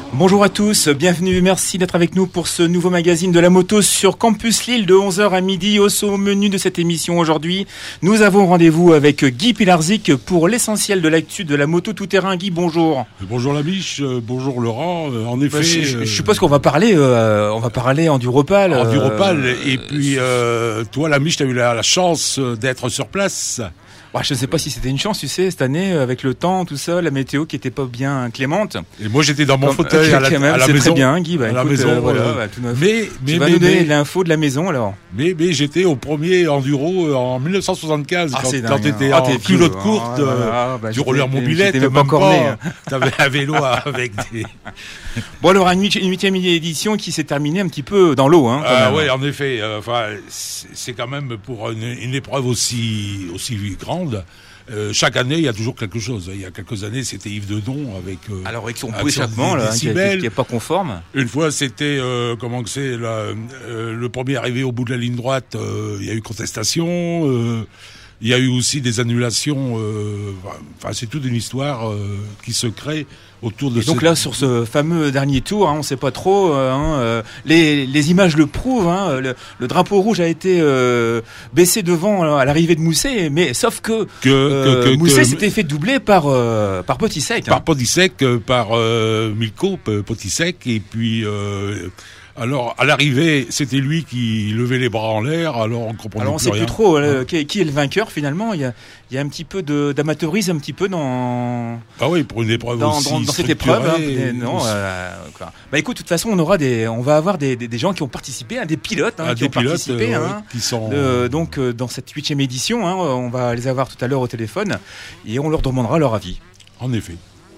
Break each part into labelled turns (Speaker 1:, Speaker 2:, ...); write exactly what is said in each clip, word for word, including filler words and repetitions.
Speaker 1: Bonjour à tous, bienvenue, merci d'être avec nous pour ce nouveau magazine de la moto sur Campus Lille de onze heures à midi. Au menu de cette émission aujourd'hui, nous avons rendez-vous avec Guy Pilarczyk pour l'essentiel de l'actu de la moto tout-terrain. Guy, bonjour.
Speaker 2: Bonjour la biche, bonjour Laurent. En effet,
Speaker 1: bah, je, je, je suppose qu'on va parler, euh, on va parler Enduropal.
Speaker 2: Enduropal, euh, et puis euh, toi la biche, tu as eu la, la chance d'être sur place.
Speaker 1: Ouais, je ne sais pas si c'était une chance, tu sais, cette année, avec le temps, tout ça, la météo qui n'était pas bien clémente.
Speaker 2: Et moi, j'étais dans mon Comme,
Speaker 1: fauteuil
Speaker 2: euh, à la,
Speaker 1: même,
Speaker 2: à la
Speaker 1: c'est
Speaker 2: maison.
Speaker 1: Très bien, Guy. Bah,
Speaker 2: à
Speaker 1: écoute,
Speaker 2: la maison.
Speaker 1: Euh, voilà,
Speaker 2: euh,
Speaker 1: bah, tout neuf.
Speaker 2: Mais, mais,
Speaker 1: tu vas
Speaker 2: mais,
Speaker 1: nous donner
Speaker 2: mais,
Speaker 1: l'info de la maison, alors.
Speaker 2: Mais, mais j'étais au premier enduro en dix-neuf cent soixante-quinze,
Speaker 1: ah,
Speaker 2: quand,
Speaker 1: dingue,
Speaker 2: quand t'étais
Speaker 1: hein.
Speaker 2: en
Speaker 1: ah,
Speaker 2: culotte
Speaker 1: vieux,
Speaker 2: courte,
Speaker 1: hein, voilà, bah,
Speaker 2: du roller mobilette,
Speaker 1: même pas encore né.
Speaker 2: T'avais un vélo avec des...
Speaker 1: Bon, alors, une huitième édition qui s'est terminée un petit peu dans l'eau, hein.
Speaker 2: Ah oui, en effet. Enfin, euh, c'est quand même pour une, une épreuve aussi, aussi grande. Euh, chaque année, il y a toujours quelque chose. Il y a quelques années, c'était Yves Dedon avec. Euh,
Speaker 1: Alors avec son échappement là, hein, qui n'est pas conforme.
Speaker 2: Une fois, c'était euh, comment que c'est la, euh, le premier arrivé au bout de la ligne droite. Euh, il y a eu contestation. Euh, il y a eu aussi des annulations. Euh, enfin, c'est toute une histoire euh, qui se crée autour de.
Speaker 1: Et donc là, sur ce fameux dernier tour, hein, on ne sait pas trop. Hein, euh, les, les images le prouvent. Hein, le, le drapeau rouge a été euh, baissé devant à l'arrivée de Mousset, mais sauf que,
Speaker 2: que,
Speaker 1: euh,
Speaker 2: que, que
Speaker 1: Mousset
Speaker 2: que,
Speaker 1: s'était fait doubler par euh, par Potisek.
Speaker 2: Par
Speaker 1: hein.
Speaker 2: Potisek, par euh, Milko Potisek, et puis. Euh, Alors, à l'arrivée, c'était lui qui levait les bras en l'air, alors on comprenait
Speaker 1: alors on
Speaker 2: plus
Speaker 1: sait
Speaker 2: rien.
Speaker 1: plus trop euh, qui, qui est le vainqueur finalement. Il y a, il y a un petit peu de, d'amateurisme, un petit peu dans.
Speaker 2: Ah oui, pour une épreuve
Speaker 1: dans,
Speaker 2: aussi
Speaker 1: dans, dans cette épreuve. Hein,
Speaker 2: et...
Speaker 1: non, euh, quoi. Bah écoute, de toute façon, on aura des, on va avoir des, des, des gens qui ont participé, hein, des pilotes hein,
Speaker 2: ah,
Speaker 1: qui
Speaker 2: des
Speaker 1: ont
Speaker 2: pilotes,
Speaker 1: participé,
Speaker 2: euh,
Speaker 1: hein,
Speaker 2: qui sont
Speaker 1: de, donc euh, dans cette huitième édition. Hein, on va les avoir tout à l'heure au téléphone et on leur demandera leur avis.
Speaker 2: En effet.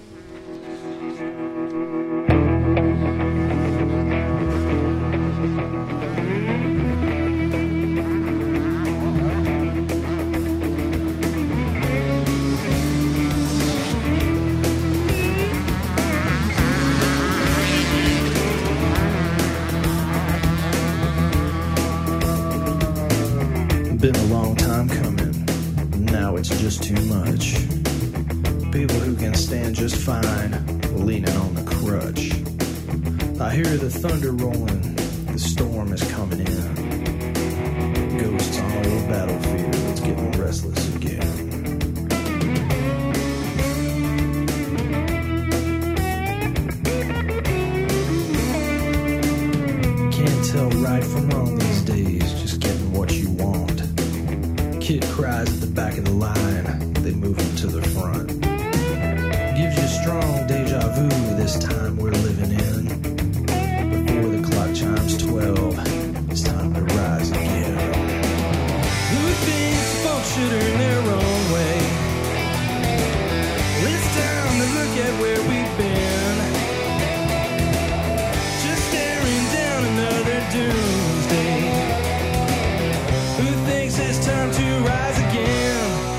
Speaker 3: Been a long time coming, now it's just too much. People who can stand just fine, leaning on the crutch. I hear the thunder rolling, the storm is coming in. Ghosts on old battlefields getting restless again. Can't tell right from wrong these days, just getting what you want. Kid cries at the back of the line, they move him to the front. Gives you strong deja vu this time we're living in. Before the clock chimes twelve, it's time to rise again. Who thinks folks should earn their own way? Well, it's time to look at where we've been. Just staring down another doomsday. Who thinks it's time to rise again?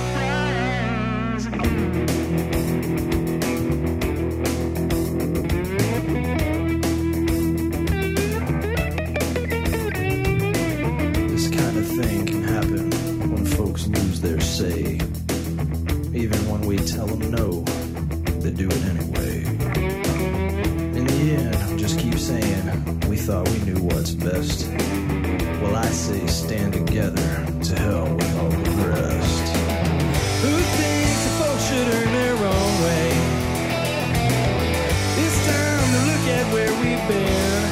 Speaker 3: This kind of thing can happen when folks lose their say. Even when we tell them no, they do it anyway. In the end, just keep saying, we thought we knew what's best. Well, I say stand together, to hell with all the rest. Who thinks the folks should earn their own way? It's time to look at where we've been.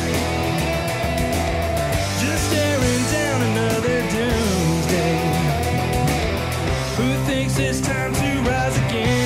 Speaker 3: Just staring down another doomsday. Who thinks it's time to rise again?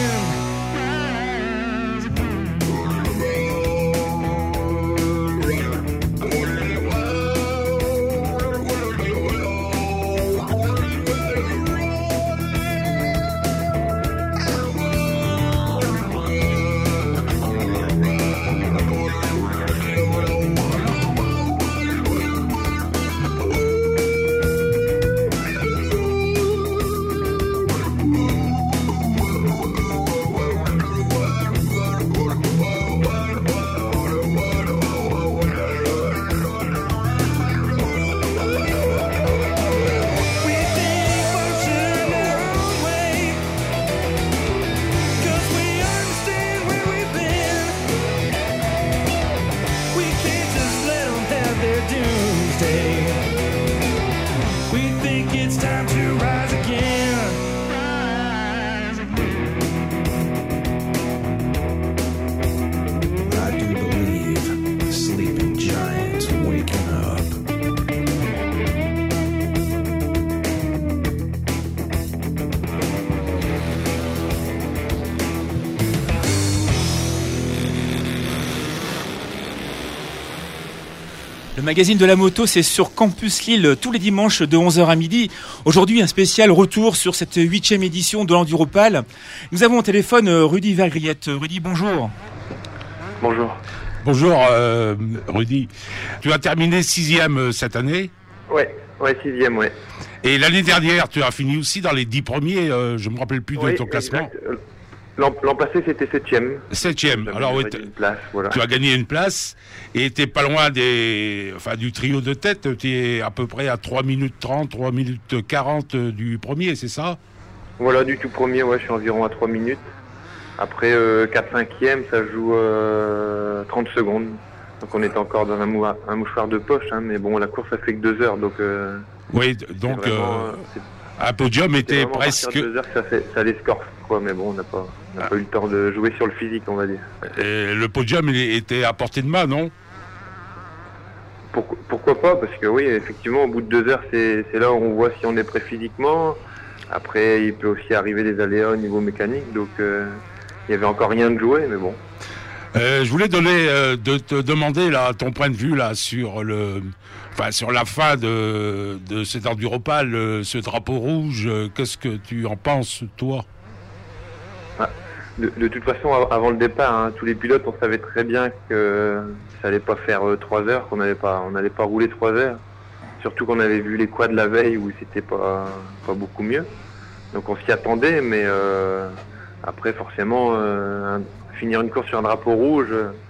Speaker 1: Le magazine de la moto, c'est sur Campus Lille tous les dimanches de onze heures à midi. Aujourd'hui, un spécial retour sur cette huitième édition de l'Enduropal. Nous avons au téléphone Rudy Vergriette. Rudy, bonjour.
Speaker 4: Bonjour.
Speaker 2: Bonjour euh, Rudy. Tu as terminé sixième cette année ?
Speaker 4: Ouais, ouais, sixième, ouais.
Speaker 2: Et l'année dernière, tu as fini aussi dans les dix premiers, euh, je ne me rappelle plus de
Speaker 4: oui,
Speaker 2: ton classement.
Speaker 4: Exact. L'an, l'an passé, c'était septième.
Speaker 2: Septième. Alors, oui,
Speaker 4: place, voilà.
Speaker 2: Tu as gagné une place et tu n'es pas loin des, enfin, du trio de tête. Tu es à peu près à trois minutes trente, trois minutes quarante du premier, c'est ça ?
Speaker 4: Voilà, du tout premier, ouais, je suis environ à trois minutes. Après, euh, quatre cinquième, ça joue euh, trente secondes. Donc, on est encore dans un, mou- un mouchoir de poche, hein, mais bon, la course, ça fait que deux heures, donc... Euh,
Speaker 2: oui, donc...
Speaker 4: Vraiment,
Speaker 2: euh, un podium était presque...
Speaker 4: C'est deux heures que ça, fait, ça l'escorte, quoi, mais bon, on n'a pas, on n'a ah. pas eu le temps de jouer sur le physique, on va dire.
Speaker 2: Et le podium, il était à portée de main, non ?
Speaker 4: Pourquoi, pourquoi pas ? Parce que oui, effectivement, au bout de deux heures, c'est, c'est là où on voit si on est prêt physiquement. Après, il peut aussi arriver des aléas au niveau mécanique, donc euh, il n'y avait encore rien de joué, mais bon.
Speaker 2: Euh, je voulais donner, euh, de te demander là, ton point de vue là, sur, le, enfin, sur la fin de, de cet Enduropal, euh, ce drapeau rouge. Euh, qu'est-ce que tu en penses, toi ?
Speaker 4: ah, de, de toute façon, avant le départ, hein, tous les pilotes, on savait très bien que ça allait pas faire euh, trois heures, qu'on n'allait pas, on n'allait pas rouler trois heures. Surtout qu'on avait vu les quads la veille où c'était pas, pas beaucoup mieux. Donc on s'y attendait, mais euh, après forcément... Euh, un, finir une course sur un drapeau rouge,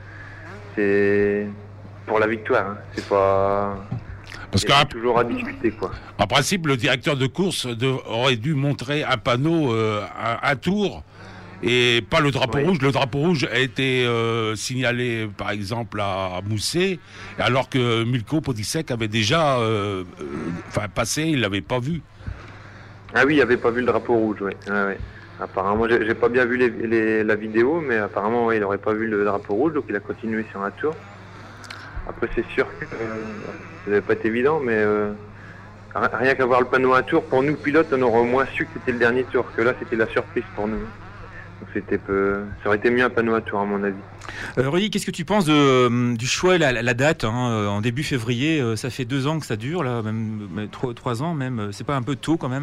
Speaker 4: c'est pour la victoire. Hein. C'est pas. Parce qu'il y a toujours à discuter, quoi.
Speaker 2: En principe, le directeur de course de, aurait dû montrer un panneau, euh, un, un tour, et pas le drapeau oui. rouge. Le drapeau rouge a été euh, signalé, par exemple, à Mousset, alors que Milko Podisek avait déjà, euh, euh, passé, il l'avait pas vu.
Speaker 4: Ah oui, il n'avait pas vu le drapeau rouge, oui. Ah, ouais. Apparemment, j'ai, j'ai pas bien vu les, les, la vidéo, mais apparemment, ouais, il n'aurait pas vu le drapeau rouge, donc il a continué sur un tour. Après, c'est sûr que euh, ça n'avait pas été évident, mais euh, rien qu'à voir le panneau à tour, pour nous, pilotes, on aurait au moins su que c'était le dernier tour, que là, c'était la surprise pour nous. Donc, c'était peu... ça aurait été mieux un panneau à tour, à mon avis.
Speaker 1: Euh, Rudy, qu'est-ce que tu penses de, du choix, la, la date, hein, en début février, ça fait deux ans que ça dure, là, même trois, trois ans même, c'est pas un peu tôt quand même ?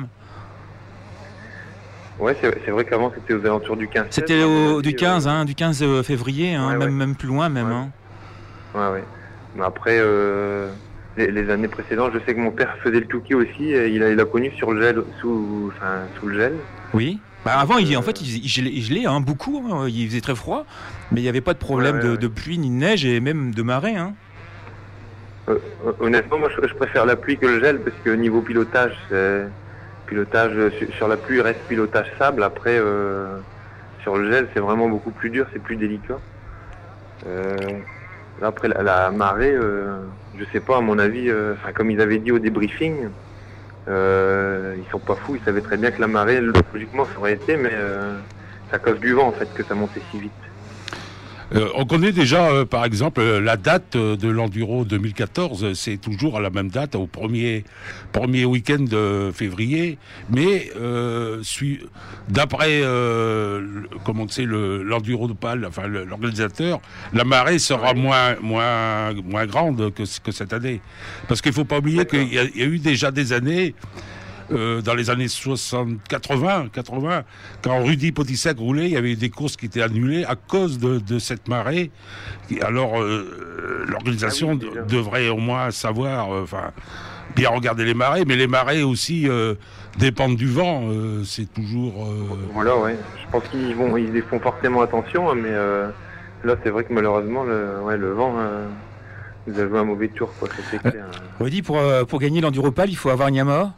Speaker 4: Ouais, c'est, c'est vrai qu'avant c'était aux alentours du quinze.
Speaker 1: C'était au, du quinze, euh... hein, du quinze février, hein, ouais, même, ouais. même plus loin même.
Speaker 4: Ouais,
Speaker 1: hein.
Speaker 4: ouais. ouais. Mais après, euh, les, les années précédentes, je sais que mon père faisait le Touquet aussi. Et il a, il a connu sur le gel, sous, enfin, sous le gel.
Speaker 1: Oui. Bah avant, il, en fait, il, il gelait, il gelait hein, beaucoup. Hein, il faisait très froid, mais il n'y avait pas de problème ouais, ouais, de, ouais. de pluie ni de neige et même de marée. Hein.
Speaker 4: Euh, honnêtement, moi, je, je préfère la pluie que le gel parce que niveau pilotage, c'est pilotage sur la pluie reste pilotage sable. Après euh, sur le gel c'est vraiment beaucoup plus dur, c'est plus délicat. Euh, là, après la, la marée, euh, je sais pas, à mon avis, euh, comme ils avaient dit au débriefing, euh, ils sont pas fous, ils savaient très bien que la marée logiquement ça aurait été, mais euh, c'est à cause du vent en fait que ça montait si vite.
Speaker 2: Euh, on connaît déjà, euh, par exemple, euh, la date euh, de l'Enduro deux mille quatorze. C'est toujours à la même date, au premier, premier week-end de février. Mais euh, suis, d'après, euh, comment c'est, le, l'Enduropal, enfin le, l'organisateur, la marée sera moins, moins, moins grande que, que cette année. Parce qu'il faut pas oublier D'accord. qu'il y a, il y a eu déjà des années. Euh, dans les années soixante, quatre-vingts, quatre-vingts, quand Rudy Podisek roulait, il y avait des courses qui étaient annulées à cause de, de cette marée. Alors, euh, l'organisation ah oui, d- devrait au moins savoir, enfin, euh, bien regarder les marées, mais les marées aussi euh, dépendent du vent. Euh, c'est toujours. Euh...
Speaker 4: Voilà, ouais. Je pense qu'ils vont, ils y font forcément attention, hein, mais euh, là, c'est vrai que malheureusement, le, ouais, le vent. Euh... nous a joué un mauvais tour, quoi. C'est clair.
Speaker 1: Euh, Rudy, pour euh, pour gagner l'Enduropal, il faut avoir une Yamaha.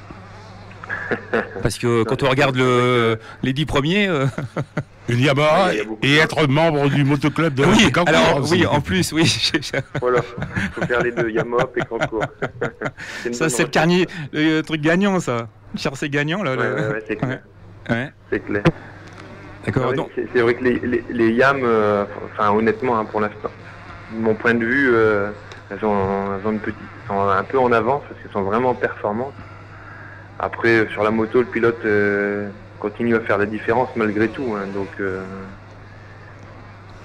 Speaker 1: Parce que quand on regarde le, les dix premiers... Euh...
Speaker 2: Une Yamaha et être membre du motoclub de
Speaker 1: oui,
Speaker 2: Pécancourt.
Speaker 1: Alors, oui, en plus, oui.
Speaker 4: Voilà, il faut faire les deux, Yamaha, Pécancourt.
Speaker 1: C'est ça, c'est le, carnier, le truc gagnant, ça. Chercher gagnant, là.
Speaker 4: Ouais,
Speaker 1: le...
Speaker 4: ouais, ouais, c'est clair.
Speaker 1: Ouais. Ouais.
Speaker 4: C'est clair.
Speaker 1: D'accord,
Speaker 4: ouais,
Speaker 1: donc...
Speaker 4: c'est, c'est vrai que les, les, les Yam, euh, enfin, honnêtement, hein, pour l'instant, de mon point de vue, euh, elles, ont, elles ont une petite, sont un peu en avance parce qu'elles sont vraiment performantes. Après, sur la moto, le pilote euh, continue à faire la différence malgré tout. Hein, donc, euh, donc,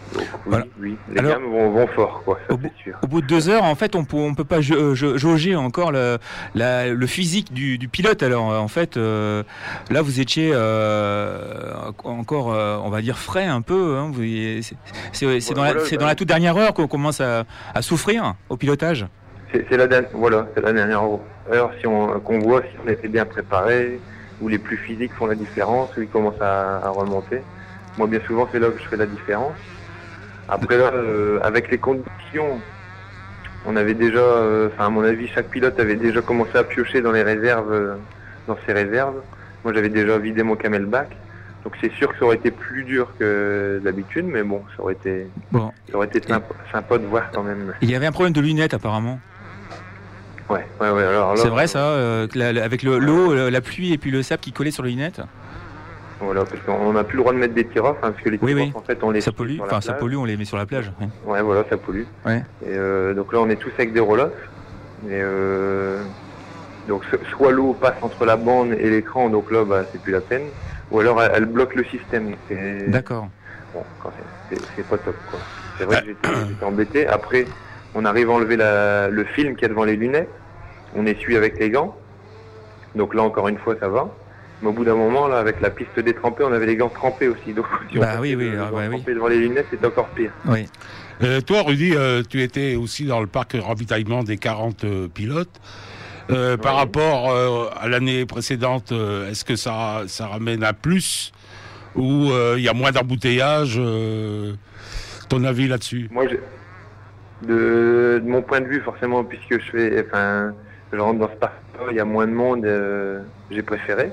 Speaker 4: voilà. oui. Les
Speaker 1: Alors,
Speaker 4: gammes vont, vont fort, quoi, ça
Speaker 1: au,
Speaker 4: c'est sûr.
Speaker 1: Au bout de deux heures, en fait, on peut, on peut pas ja- ja- jauger encore le, la, le physique du, du pilote. Alors, en fait, euh, là, vous étiez euh, encore, euh, on va dire, frais un peu. Hein, vous, c'est c'est, c'est, dans
Speaker 4: voilà,
Speaker 1: la, c'est
Speaker 4: bah,
Speaker 1: dans la toute dernière heure qu'on commence à, à souffrir au pilotage.
Speaker 4: C'est, c'est la dernière, voilà, c'est la dernière heure si on, qu'on voit si on était bien préparé, où les plus physiques font la différence, où ils commencent à, à remonter. Moi, bien souvent, c'est là que je fais la différence. Après là, euh, avec les conditions, on avait déjà, euh, enfin à mon avis, chaque pilote avait déjà commencé à piocher dans les réserves, euh, dans ses réserves. Moi, j'avais déjà vidé mon camelback, donc c'est sûr que ça aurait été plus dur que d'habitude, mais bon, ça aurait été,
Speaker 1: bon.
Speaker 4: ça aurait été sympa, sympa de voir quand même.
Speaker 1: Il y avait un problème de lunettes apparemment.
Speaker 4: Ouais, ouais, ouais. Alors là,
Speaker 1: c'est vrai ça, euh, la, la, avec le, l'eau, la pluie et puis le sable qui collait sur les lunettes.
Speaker 4: Voilà, parce qu'on n'a plus le droit de mettre des tir-off, hein, parce que les tir-off,
Speaker 1: oui, oui.
Speaker 4: en fait, on les
Speaker 1: ça pollue, enfin ça pollue, on les met sur la plage. Oui.
Speaker 4: Ouais, voilà, ça pollue.
Speaker 1: Ouais.
Speaker 4: Et euh, donc là, on est tous avec des roll-off. Et euh, donc soit l'eau passe entre la bande et l'écran, donc là, bah, c'est plus la peine. Ou alors elle, elle bloque le système. C'est...
Speaker 1: D'accord.
Speaker 4: Bon, quand c'est, c'est, c'est pas top, quoi. C'est vrai que j'étais, j'étais embêté. Après, on arrive à enlever la, le film qu'il y a devant les lunettes. On essuie avec les gants. Donc là, encore une fois, ça va. Mais au bout d'un moment, là, avec la piste détrempée, on avait les gants trempés aussi. Donc, si
Speaker 1: bah
Speaker 4: on
Speaker 1: oui, oui,
Speaker 4: les
Speaker 1: ah,
Speaker 4: gants
Speaker 1: bah,
Speaker 4: trempés
Speaker 1: oui.
Speaker 4: devant les lunettes, c'est encore pire.
Speaker 1: Oui.
Speaker 2: Euh, toi, Rudy, euh, tu étais aussi dans le parc ravitaillement des quarante euh, pilotes. Euh, ouais. Par rapport euh, à l'année précédente, euh, est-ce que ça, ça ramène à plus ou il euh, y a moins d'embouteillage euh, ton avis là-dessus?
Speaker 4: Moi, j'ai... De, de mon point de vue, forcément, puisque je fais, enfin, je rentre dans ce parc-là, il y a moins de monde, euh, j'ai préféré.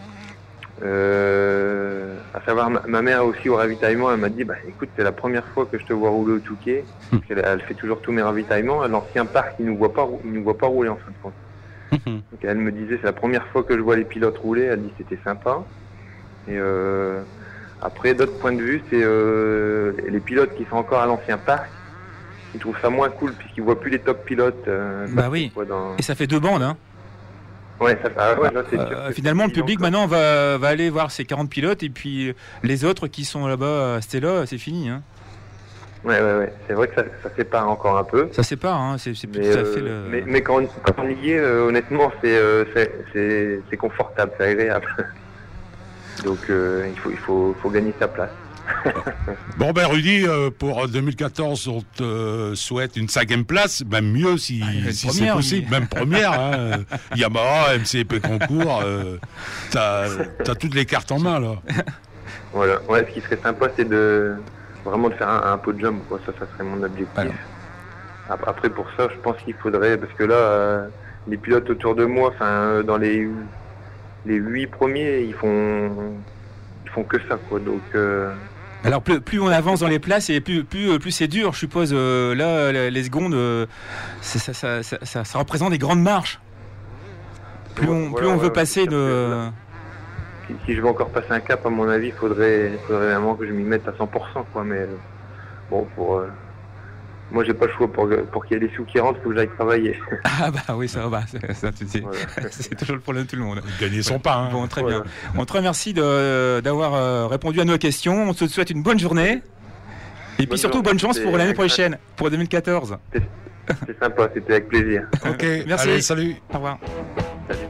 Speaker 4: Euh, à savoir, ma, ma mère aussi au ravitaillement, elle m'a dit, bah écoute, c'est la première fois que je te vois rouler au Touquet. Parce qu'elle, elle fait toujours tous mes ravitaillements. L'ancien parc, il nous voit pas, il nous voit pas rouler en fin de compte. Donc elle me disait, c'est la première fois que je vois les pilotes rouler. Elle dit, c'était sympa. Et euh, après, d'autres points de vue, c'est euh, les pilotes qui sont encore à l'ancien parc. Ils trouvent ça moins cool puisqu'ils voient plus les top pilotes. Euh,
Speaker 1: bah oui.
Speaker 4: Dans...
Speaker 1: Et ça fait deux bandes, hein.
Speaker 4: Ouais, ça, ah, ouais, là, c'est
Speaker 1: euh,
Speaker 4: sûr, c'est
Speaker 1: finalement, le public
Speaker 4: encore.
Speaker 1: maintenant va, va aller voir ces quarante pilotes et puis les autres qui sont là-bas à Stella, c'est fini. Hein.
Speaker 4: Ouais, ouais, ouais. C'est vrai que ça, ça sépare encore un peu.
Speaker 1: Ça sépare, hein. c'est, c'est plus
Speaker 4: mais,
Speaker 1: tout à
Speaker 4: euh,
Speaker 1: fait le.
Speaker 4: Mais, mais quand, on, quand on y est, euh, honnêtement, c'est, euh, c'est, c'est, c'est confortable, c'est agréable. Donc, euh, il faut, il faut, faut gagner sa place.
Speaker 2: Bon ben Rudy, euh, pour deux mille quatorze, on te euh, souhaite une cinquième place, même mieux si,
Speaker 1: ah,
Speaker 2: si
Speaker 1: première,
Speaker 2: c'est possible, oui. Même première. Hein. Yamaha, M C P Concours, euh, t'as, t'as toutes les cartes en main là.
Speaker 4: Voilà. Ouais, ce qui serait sympa, c'est de vraiment de faire un, un podium. Quoi. Ça, ça serait mon objectif. Alors. Après, pour ça, je pense qu'il faudrait, parce que là, euh, les pilotes autour de moi, enfin, dans les les huit premiers, ils font ils font que ça, quoi. Donc euh...
Speaker 1: Alors plus, plus on avance dans les places et plus, plus, plus c'est dur, je suppose. Euh, là, les secondes, euh, ça, ça, ça, ça, ça, ça représente des grandes marches. Plus on, voilà, plus on ouais, veut ouais, passer de...
Speaker 4: Si, si je veux encore passer un cap, à mon avis, il faudrait, faudrait vraiment que je m'y mette à cent pour cent. Quoi. Mais bon, pour... Euh... Moi, j'ai pas le choix pour, pour qu'il y ait des sous qui rentrent, il faut que j'aille travailler.
Speaker 1: Ah bah oui, ça va, c'est, ça, c'est, voilà. C'est toujours le problème de tout le monde.
Speaker 2: Gagner son pain. Hein.
Speaker 1: Bon, très
Speaker 4: voilà.
Speaker 1: bien. On te remercie de, d'avoir répondu à nos questions. On te souhaite une bonne journée. Et bonne puis surtout, journée. Bonne chance pour l'année prochaine, pour deux mille quatorze.
Speaker 4: C'est, c'est sympa, c'était avec plaisir.
Speaker 2: Ok,
Speaker 1: merci.
Speaker 2: Allez, salut.
Speaker 1: Au revoir.
Speaker 4: Salut.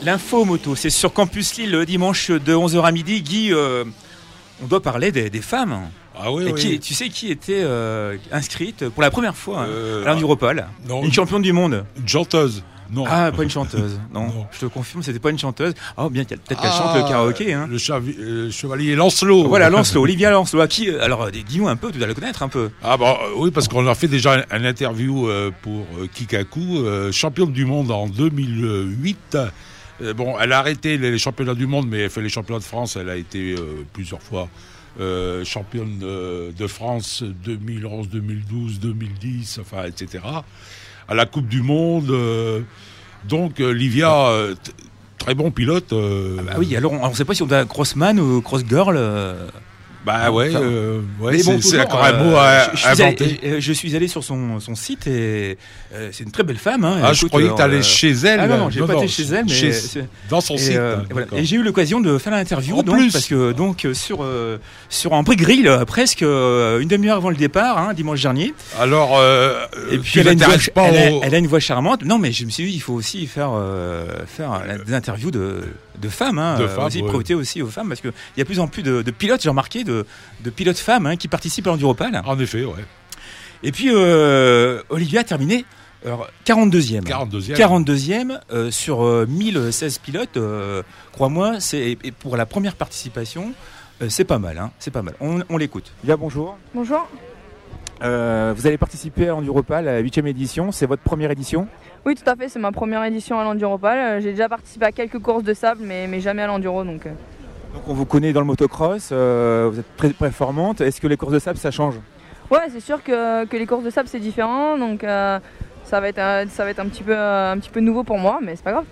Speaker 1: L'info moto, c'est sur Campus Lille le dimanche de onze heures à midi. Guy, euh, on doit parler des, des femmes.
Speaker 2: Ah oui,
Speaker 1: Et
Speaker 2: oui.
Speaker 1: qui, tu sais qui était euh, inscrite pour la première fois
Speaker 2: Euh,
Speaker 1: à l'Enduropole?
Speaker 2: non.
Speaker 1: Une championne du monde.
Speaker 2: Une chanteuse. Non.
Speaker 1: Ah, pas une chanteuse. Non,
Speaker 2: Non.
Speaker 1: je te confirme, c'était pas une chanteuse. Oh, bien, peut-être qu'elle
Speaker 2: Ah,
Speaker 1: chante le karaoké. Hein.
Speaker 2: Le chavi- euh, chevalier Lancelot.
Speaker 1: Voilà, Lancelot, Olivia Lancelot. À qui, alors, dis-nous un peu, tu dois le connaître un peu.
Speaker 2: Ah bah euh, oui, parce qu'on a fait déjà un, un interview euh, pour euh, Kikaku, euh, championne du monde en deux mille huit. Euh, bon, elle a arrêté les, les championnats du monde, mais elle fait les championnats de France. Elle a été euh, plusieurs fois euh, championne de, de France deux mille onze, deux mille douze, deux mille dix, enfin, et cetera. À la Coupe du Monde. Euh, donc, euh, Livia, euh, t- très bon pilote. Euh,
Speaker 1: Ah bah oui, alors on ne sait pas si on a crossman ou crossgirl. Euh...
Speaker 2: Bah ouais,
Speaker 1: Enfin,
Speaker 2: euh, ouais
Speaker 1: Mais
Speaker 2: c'est,
Speaker 1: bon,
Speaker 2: c'est
Speaker 1: toujours,
Speaker 2: encore un
Speaker 1: euh,
Speaker 2: mot à,
Speaker 1: je, je
Speaker 2: à
Speaker 1: suis
Speaker 2: inventer.
Speaker 1: allé, je, je suis allé sur son, son site et euh, c'est une très belle femme. Hein.
Speaker 2: Ah, je
Speaker 1: Écoute,
Speaker 2: croyais que tu allais
Speaker 1: euh,
Speaker 2: chez elle.
Speaker 1: Ah non, non, j'ai pas été chez elle, mais
Speaker 2: chez-
Speaker 1: c'est-
Speaker 2: dans son
Speaker 1: Et,
Speaker 2: site.
Speaker 1: euh, et voilà.
Speaker 2: d'accord.
Speaker 1: Et j'ai eu l'occasion de faire l'interview,
Speaker 2: En
Speaker 1: donc,
Speaker 2: plus.
Speaker 1: parce que donc euh, sur euh, sur un prix-grill euh, presque euh, une demi-heure avant le départ, hein, dimanche dernier.
Speaker 2: Alors, euh,
Speaker 1: Et
Speaker 2: euh,
Speaker 1: puis
Speaker 2: tu
Speaker 1: elle a, une voix,
Speaker 2: t'intéresses pas
Speaker 1: elle, a,
Speaker 2: au...
Speaker 1: elle a une voix charmante. Non, mais je me suis dit, il faut aussi faire euh, faire des interviews de de femmes, hein,
Speaker 2: De
Speaker 1: euh,
Speaker 2: femmes,
Speaker 1: aussi
Speaker 2: ouais.
Speaker 1: profiter aussi aux femmes, parce que il y a de plus en plus de, de pilotes, j'ai remarqué, de de pilotes femmes hein, qui participent à l'Enduropole.
Speaker 2: En effet, ouais.
Speaker 1: Et puis euh, Olivia a terminé alors, quarante-deuxième.
Speaker 2: quarante-deuxième.
Speaker 1: quarante-deuxième euh, sur euh, mille seize pilotes. Euh, crois-moi, c'est et pour la première participation, euh, c'est pas mal. Hein, c'est pas mal. On, on l'écoute. Olivia, bonjour.
Speaker 5: Bonjour.
Speaker 1: Euh, vous allez participer à l'Enduropole, à la huitième édition. C'est votre première édition?
Speaker 5: Oui, tout à fait, c'est ma première édition à l'Enduropole. Euh, J'ai déjà participé à quelques courses de sable, mais, mais jamais à l'enduro. Donc, euh.
Speaker 1: Donc on vous connaît dans le motocross, euh, vous êtes très performante. Est-ce que les courses de sable, ça change?
Speaker 5: Ouais, c'est sûr que, que les courses de sable, c'est différent. Donc, euh, ça va être, euh, ça va être un, petit peu, euh, un petit peu nouveau pour moi, mais c'est pas grave.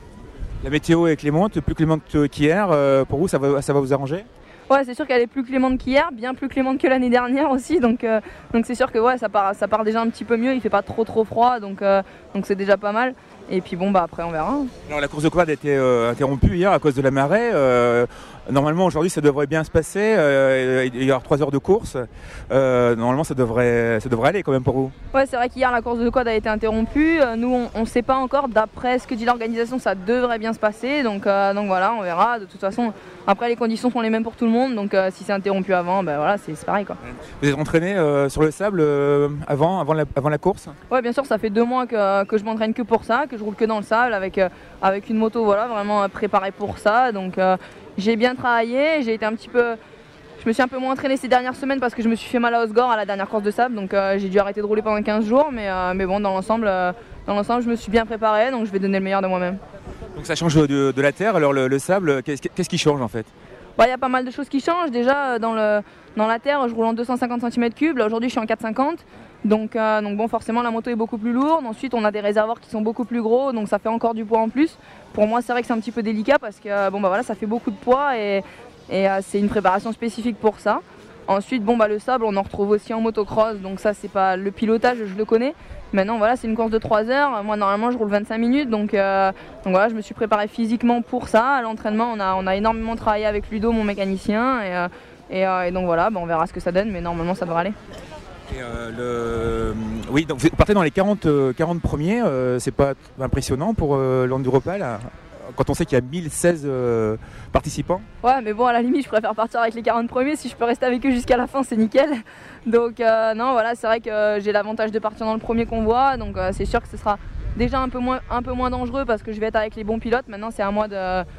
Speaker 1: La météo est clémente, plus clémente qu'hier. Euh, pour vous, ça va, ça va vous arranger?
Speaker 5: Ouais, c'est sûr qu'elle est plus clémente qu'hier, bien plus clémente que l'année dernière aussi. Donc, euh, donc c'est sûr que ouais, ça part, ça part déjà un petit peu mieux. Il fait pas trop trop froid, donc, euh, donc c'est déjà pas mal. Et puis bon, bah après, on verra.
Speaker 1: Alors, la course de quad a été euh, interrompue hier à cause de la marée. Euh, normalement, aujourd'hui, ça devrait bien se passer. Euh, il y aura trois heures de course. Euh, normalement, ça devrait, ça devrait aller quand même pour vous.
Speaker 5: Ouais, c'est vrai qu'hier, la course de quad a été interrompue. Euh, Nous, on ne sait pas encore. D'après ce que dit l'organisation, ça devrait bien se passer. Donc, euh, donc voilà, on verra. De toute façon, après, les conditions sont les mêmes pour tout le monde. Donc, euh, si c'est interrompu avant, ben voilà, c'est c'est pareil, quoi.
Speaker 1: Vous êtes entraîné euh, sur le sable euh, avant, avant la, avant la course?
Speaker 5: Ouais, bien sûr, ça fait deux mois que, que je m'entraîne que pour ça, que je roule que dans le sable avec, euh, avec une moto, voilà, vraiment préparée pour ça. Donc, euh, j'ai bien travaillé. J'ai été un petit peu. Je me suis un peu moins entraîné ces dernières semaines parce que je me suis fait mal à Osgore à la dernière course de sable. Donc, euh, j'ai dû arrêter de rouler pendant quinze jours. Mais, euh, mais bon, dans l'ensemble, euh, dans l'ensemble, je me suis bien préparé. Donc, je vais donner le meilleur de moi-même.
Speaker 1: Donc ça change de, de la terre. Alors le, le sable, qu'est-ce, qu'est-ce qui change en fait?
Speaker 5: Il y a pas mal de choses qui changent. Déjà, dans, le, dans la terre, je roule en deux cent cinquante centimètres cubes. Là, aujourd'hui, je suis en quatre cent cinquante. Donc, euh, donc bon, forcément, la moto est beaucoup plus lourde. Ensuite, on a des réservoirs qui sont beaucoup plus gros. Donc, ça fait encore du poids en plus. Pour moi, c'est vrai que c'est un petit peu délicat parce que euh, bon, bah, voilà, ça fait beaucoup de poids et, et euh, c'est une préparation spécifique pour ça. Ensuite, bon, bah, le sable, on en retrouve aussi en motocross. Donc, ça, c'est pas le pilotage, je le connais. Maintenant, voilà, c'est une course de trois heures. Moi, normalement, je roule vingt-cinq minutes. Donc, euh, donc voilà, je me suis préparé physiquement pour ça. À l'entraînement, on a, on a énormément travaillé avec Ludo, mon mécanicien. Et, euh, et, euh, et donc voilà, bah, on verra ce que ça donne. Mais normalement, ça devrait aller.
Speaker 1: Et euh, le... Oui, donc vous partez dans les quarante, quarante premiers. Euh, c'est pas impressionnant pour euh, l'Enduropole quand on sait qu'il y a mille seize euh, participants?
Speaker 5: Ouais, mais bon, à la limite, je préfère partir avec les quarante premiers. Si je peux rester avec eux jusqu'à la fin, c'est nickel. Donc, euh, non, voilà, c'est vrai que j'ai l'avantage de partir dans le premier convoi. Donc, euh, c'est sûr que ce sera déjà un peu moins, un peu moins dangereux parce que je vais être avec les bons pilotes. Maintenant, c'est à moi de,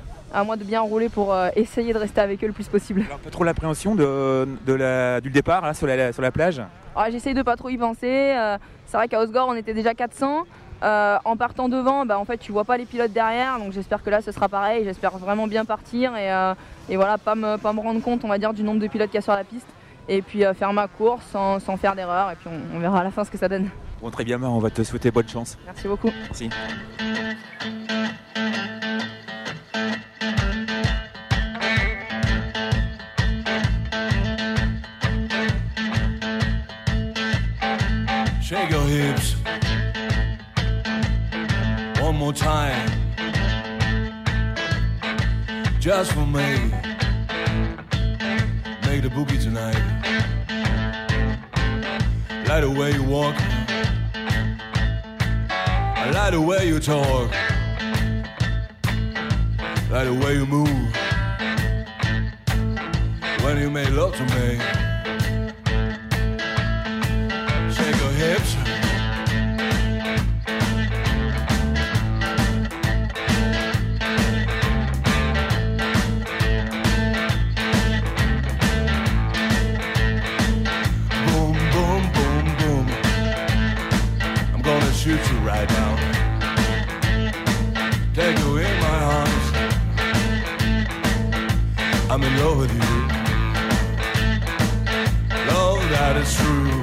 Speaker 5: à moi de bien rouler pour euh, essayer de rester avec eux le plus possible.
Speaker 1: Alors, pas trop l'appréhension de, de la, du départ là, sur, la, sur la plage?
Speaker 5: Ah, j'essaye de pas trop y penser. Euh, c'est vrai qu'à Osgore, on était déjà quatre cents. Euh, en partant devant, bah, en fait, tu vois pas les pilotes derrière, donc j'espère que là, ce sera pareil. J'espère vraiment bien partir et, euh, et voilà, pas me, pas me rendre compte, on va dire, du nombre de pilotes qu'il y a sur la piste. Et puis euh, faire ma course sans, sans faire d'erreur. Et puis on, on verra à la fin ce que ça donne.
Speaker 1: Bon, très bien, on va te souhaiter bonne chance.
Speaker 5: Merci beaucoup.
Speaker 1: Merci.
Speaker 6: Shake your hips one more time, just for me. Make the boogie tonight. I like the way you walk, I like the way you talk. like the way you move when you make love to me. Shake your hips. Boom, boom, boom, boom. I'm gonna shoot you right now. Take you in my arms. I'm in love with you. Love that is true.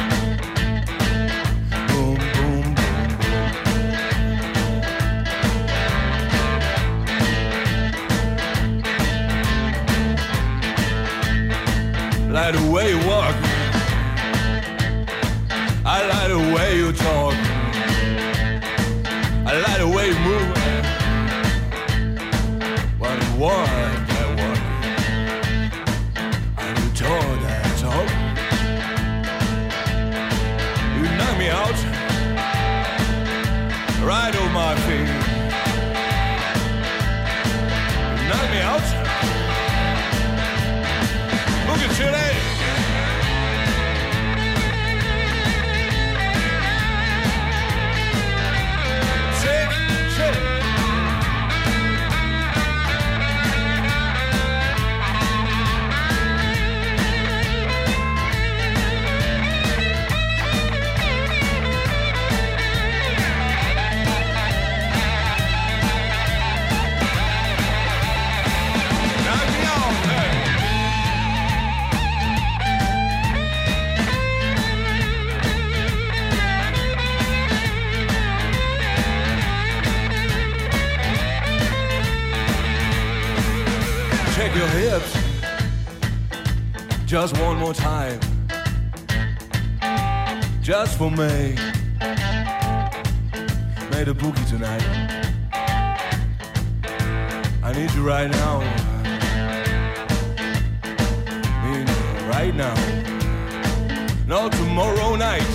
Speaker 6: Boom, boom, boom, boom. Like the way you walk. I like the way you talk. I like the way you move. What you want, that one. And you talk that talk. You knock me out. Right on my feet. You knock me out. Look at you there. Your hips, just one more time, just for me. Made a boogie tonight. I need you right now. Need you right now. Not tomorrow night.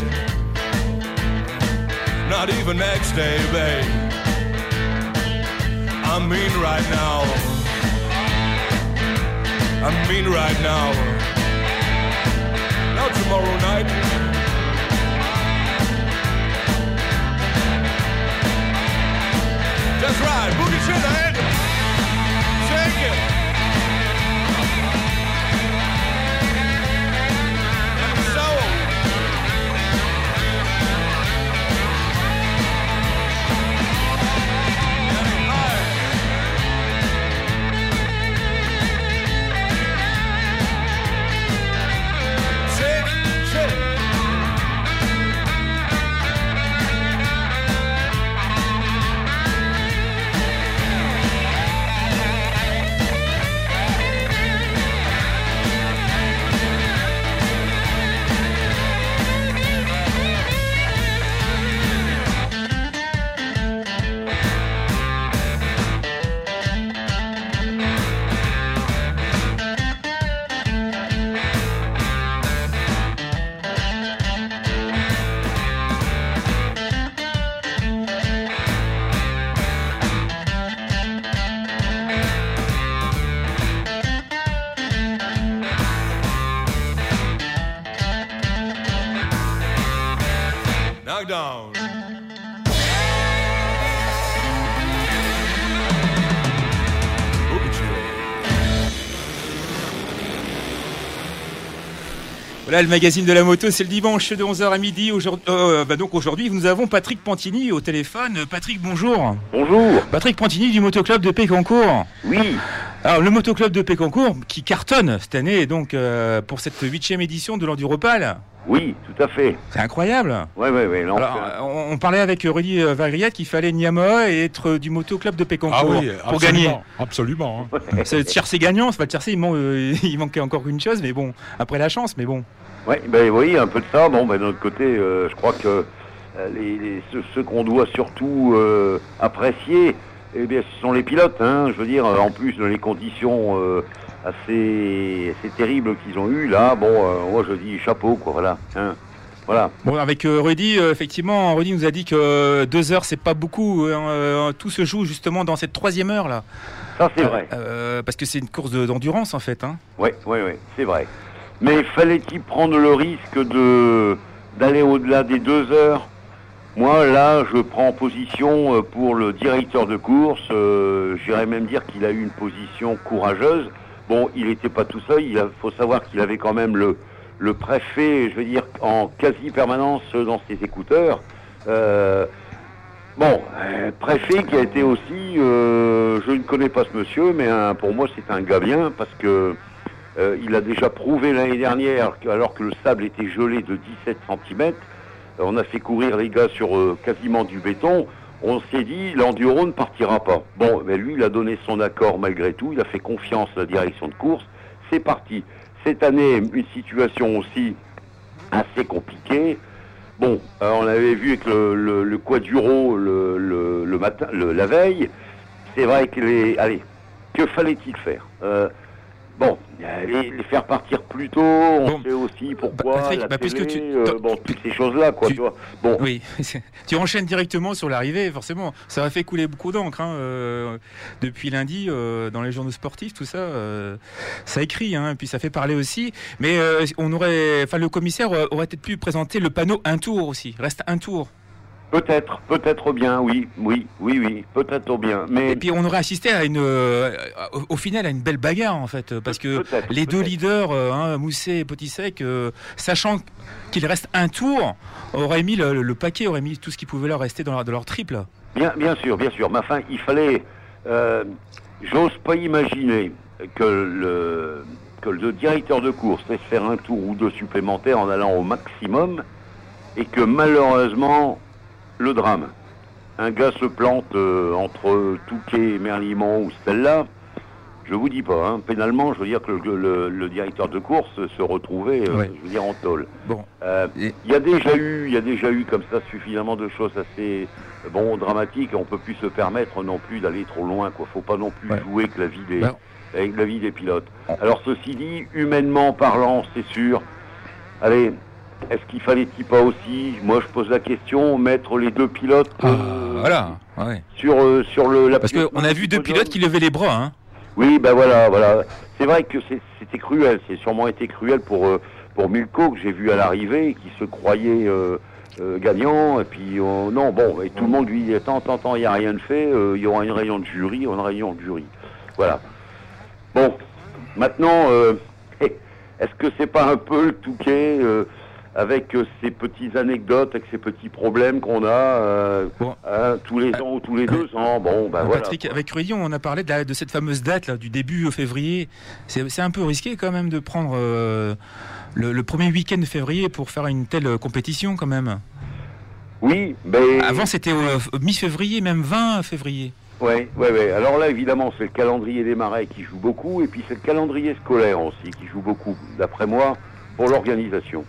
Speaker 6: Not even next day, babe. I mean right now. I mean right now. Not tomorrow night. That's right, boogie to the head. Shake it. And so. Knockdown.
Speaker 1: Voilà, le magazine de la moto, c'est le dimanche de onze heures à midi. Aujourd'hui, euh, bah donc aujourd'hui, nous avons Patrick Pantini au téléphone. Patrick, bonjour.
Speaker 7: Bonjour.
Speaker 1: Patrick Pantini du Motoclub de Pécancourt.
Speaker 7: Oui.
Speaker 1: Alors, le Motoclub de Pécancourt qui cartonne cette année, donc euh, pour cette huitième édition de l'Enduropal.
Speaker 7: Oui, tout à fait.
Speaker 1: C'est incroyable.
Speaker 7: Oui, oui, oui.
Speaker 1: Alors, euh, on, on parlait avec Rudy Vagriat qu'il fallait Niama et être du Motoclub de Pécancourt
Speaker 2: ah oui,
Speaker 1: pour
Speaker 2: absolument,
Speaker 1: gagner.
Speaker 2: Absolument. Hein.
Speaker 1: C'est le tiercé gagnant, c'est pas le tiercé, il, man- euh, il manquait encore une chose, mais bon, après la chance, mais bon.
Speaker 7: Oui, ben oui, un peu de ça. Bon, ben de notre côté, euh, je crois que euh, les, les, ceux, ceux qu'on doit surtout euh, apprécier, eh bien, ce sont les pilotes. Hein, je veux dire, euh, en plus de les conditions euh, assez, assez terribles qu'ils ont eues, là, bon, euh, moi je dis chapeau, quoi, voilà. Hein. Voilà.
Speaker 1: Bon, avec euh, Rudy, euh, effectivement, Rudy nous a dit que euh, deux heures, c'est pas beaucoup. Hein, euh, tout se joue justement dans cette troisième heure là.
Speaker 7: Ça, c'est vrai.
Speaker 1: Euh, parce que c'est une course de, d'endurance en fait. Hein.
Speaker 7: Oui, oui, oui, c'est vrai. Mais fallait-il prendre le risque de d'aller au-delà des deux heures? Moi, là, je prends position pour le directeur de course. Euh, j'irais même dire qu'il a eu une position courageuse. Bon, il n'était pas tout seul. Il faut savoir qu'il avait quand même le, le préfet, je veux dire, en quasi-permanence dans ses écouteurs. Euh, bon, euh, préfet qui a été aussi... Euh, je ne connais pas ce monsieur, mais hein, pour moi, c'est un gars bien, parce que euh, il a déjà prouvé l'année dernière, alors que le sable était gelé de dix-sept centimètres, on a fait courir les gars sur euh, quasiment du béton. On s'est dit, l'enduro ne partira pas. Bon, mais lui, il a donné son accord malgré tout. Il a fait confiance à la direction de course. C'est parti. Cette année, une situation aussi assez compliquée. Bon, euh, on avait vu avec le, le, le quaduro le, le, le matin, le, la veille. C'est vrai que les... Allez, que fallait-il faire euh, Bon, les, les faire partir plus tôt, on
Speaker 1: bon,
Speaker 7: sait aussi pourquoi,
Speaker 1: Patrick,
Speaker 7: la
Speaker 1: bah,
Speaker 7: télé,
Speaker 1: puisque tu,
Speaker 7: euh, bon, toutes ces choses-là, quoi,
Speaker 1: tu,
Speaker 7: tu vois. Bon.
Speaker 1: Oui, tu enchaînes directement sur l'arrivée, forcément. Ça a fait couler beaucoup d'encre, hein, euh, depuis lundi, euh, dans les journaux sportifs, tout ça, euh, ça écrit, hein, puis ça fait parler aussi. Mais euh, on aurait, enfin, le commissaire aurait peut-être pu présenter le panneau un tour aussi, reste un tour.
Speaker 7: Peut-être, peut-être bien, oui, oui, oui, oui, peut-être bien. Mais
Speaker 1: et puis on aurait assisté à une, euh, au, au final, à une belle bagarre en fait, parce que
Speaker 7: peut-être,
Speaker 1: les
Speaker 7: peut-être.
Speaker 1: deux leaders, euh, hein, Mousset et Potisek, euh, sachant qu'il reste un tour, auraient mis le, le paquet, auraient mis tout ce qui pouvait leur rester dans leur, de leur triple.
Speaker 7: Bien, bien sûr, bien sûr. Mais enfin, il fallait. Euh, j'ose pas imaginer que le que le directeur de course laisse faire un tour ou deux supplémentaires en allant au maximum, et que malheureusement le drame. Un gars se plante euh, entre Touquet, Merlimont ou Stella. Je vous dis pas, hein, pénalement, je veux dire que le, le, le directeur de course se retrouvait, euh,
Speaker 1: Ouais.
Speaker 7: je veux dire, en tôle.
Speaker 1: Bon.
Speaker 7: Euh,
Speaker 1: Et-
Speaker 7: Il y a déjà eu, il y a déjà eu comme ça suffisamment de choses assez bon dramatiques. On peut plus se permettre non plus d'aller trop loin, quoi. Faut pas non plus
Speaker 1: Ouais.
Speaker 7: jouer avec la vie des,
Speaker 1: Ben-
Speaker 7: avec la vie des pilotes. Alors ceci dit, humainement parlant, c'est sûr. Allez. Est-ce qu'il fallait-il pas aussi, moi je pose la question, mettre les deux pilotes
Speaker 1: Ah,
Speaker 7: euh,
Speaker 1: voilà. Ouais.
Speaker 7: sur euh, sur le la
Speaker 1: Parce qu'on a vu deux pilotes qui levaient les bras. Hein.
Speaker 7: Oui, ben voilà, voilà. C'est vrai que c'est- c'était cruel, c'est sûrement été cruel pour euh, pour Milko que j'ai vu à l'arrivée, qui se croyait euh, euh, gagnant, et puis euh, non, bon, et tout le monde lui dit attends, attends, attends, il n'y a rien de fait, euh, il y aura une réunion de jury, on a une réunion de jury. Voilà. Bon, maintenant, euh, est-ce que c'est pas un peu le Touquet euh, avec euh, ces petites anecdotes, avec ces petits problèmes qu'on a euh,
Speaker 1: Bon.
Speaker 7: hein, tous les ans ou tous les deux ans. Bon, ben voilà.
Speaker 1: Patrick, avec Rudy, on a parlé de, la- de cette fameuse date là, du début février. C'est c'est un peu risqué quand même de prendre euh, le, le premier week-end de février pour faire une telle compétition quand même.
Speaker 7: Oui, mais...
Speaker 1: Avant c'était euh, mi-février, même vingt février.
Speaker 7: Oui, oui, oui. Alors là, évidemment, c'est le calendrier des marais qui joue beaucoup, et puis c'est le calendrier scolaire aussi qui joue beaucoup, d'après moi, pour l'organisation.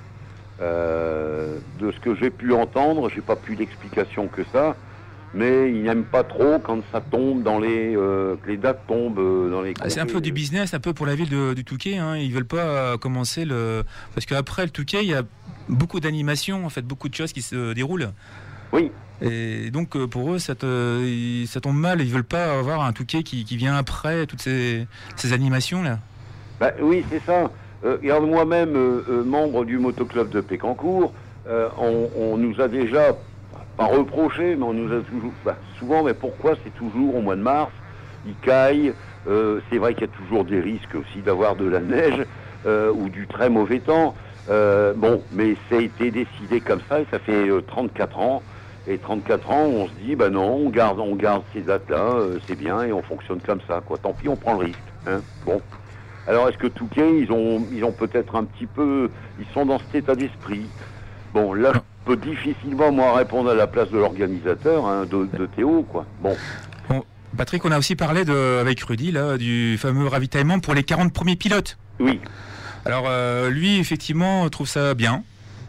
Speaker 7: Euh, de ce que j'ai pu entendre, j'ai pas plus d'explication que ça, mais ils n'aiment pas trop quand ça tombe dans les... Euh, que les dates tombent euh, dans les...
Speaker 1: Ah, c'est un peu du business, un peu pour la ville de, du Touquet. Hein. Ils veulent pas euh, commencer le... Parce qu'après le Touquet, il y a beaucoup d'animations, en fait, beaucoup de choses qui se déroulent.
Speaker 7: Oui.
Speaker 1: Et donc euh, pour eux, ça, te, ça tombe mal. Ils veulent pas avoir un Touquet qui, qui vient après toutes ces, ces animations-là.
Speaker 7: Bah, oui, c'est ça. Euh, regarde, moi-même, euh, euh, membre du motoclub de Pécancourt, euh, on, on nous a déjà, pas reproché, mais on nous a toujours, bah, souvent, mais pourquoi c'est toujours au mois de mars, il caille, euh, c'est vrai qu'il y a toujours des risques aussi d'avoir de la neige euh, ou du très mauvais temps. Euh, bon, mais ça a été décidé comme ça, et ça fait euh, trente-quatre ans. Et trente-quatre ans, on se dit, bah non, on garde, on garde ces dates-là, euh, c'est bien, et on fonctionne comme ça, quoi. Tant pis, on prend le risque. Hein. Bon. Alors, est-ce que Touquet, ils ont, ils ont peut-être un petit peu, ils sont dans cet état d'esprit. Bon, là, je peux difficilement, moi, répondre à la place de l'organisateur, hein, de, de Théo, quoi. Bon.
Speaker 1: Bon, Patrick, on a aussi parlé de, avec Rudy là, du fameux ravitaillement pour les quarante premiers pilotes.
Speaker 7: Oui.
Speaker 1: Alors, euh, lui, effectivement, trouve ça bien.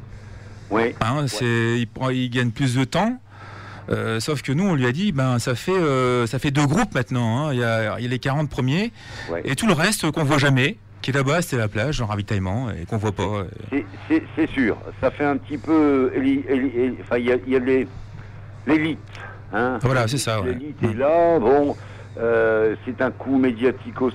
Speaker 7: Oui.
Speaker 1: Hein, c'est, il, prend- il gagne plus de temps. Euh, sauf que nous, on lui a dit, ben, ça fait, euh, ça fait deux groupes maintenant. Hein. Il y a, il y a les quarante premiers
Speaker 7: Ouais.
Speaker 1: et tout le reste qu'on voit jamais. qui est là-bas, c'est la plage, en ravitaillement, et qu'on voit pas.
Speaker 7: C'est, c'est, c'est sûr, ça fait un petit peu... éli- éli- éli- Enfin, il y a, il y a les, l'élite. Hein.
Speaker 1: Voilà, c'est ça. Ouais.
Speaker 7: L'élite est là, bon, euh, c'est un coup médiatique aussi.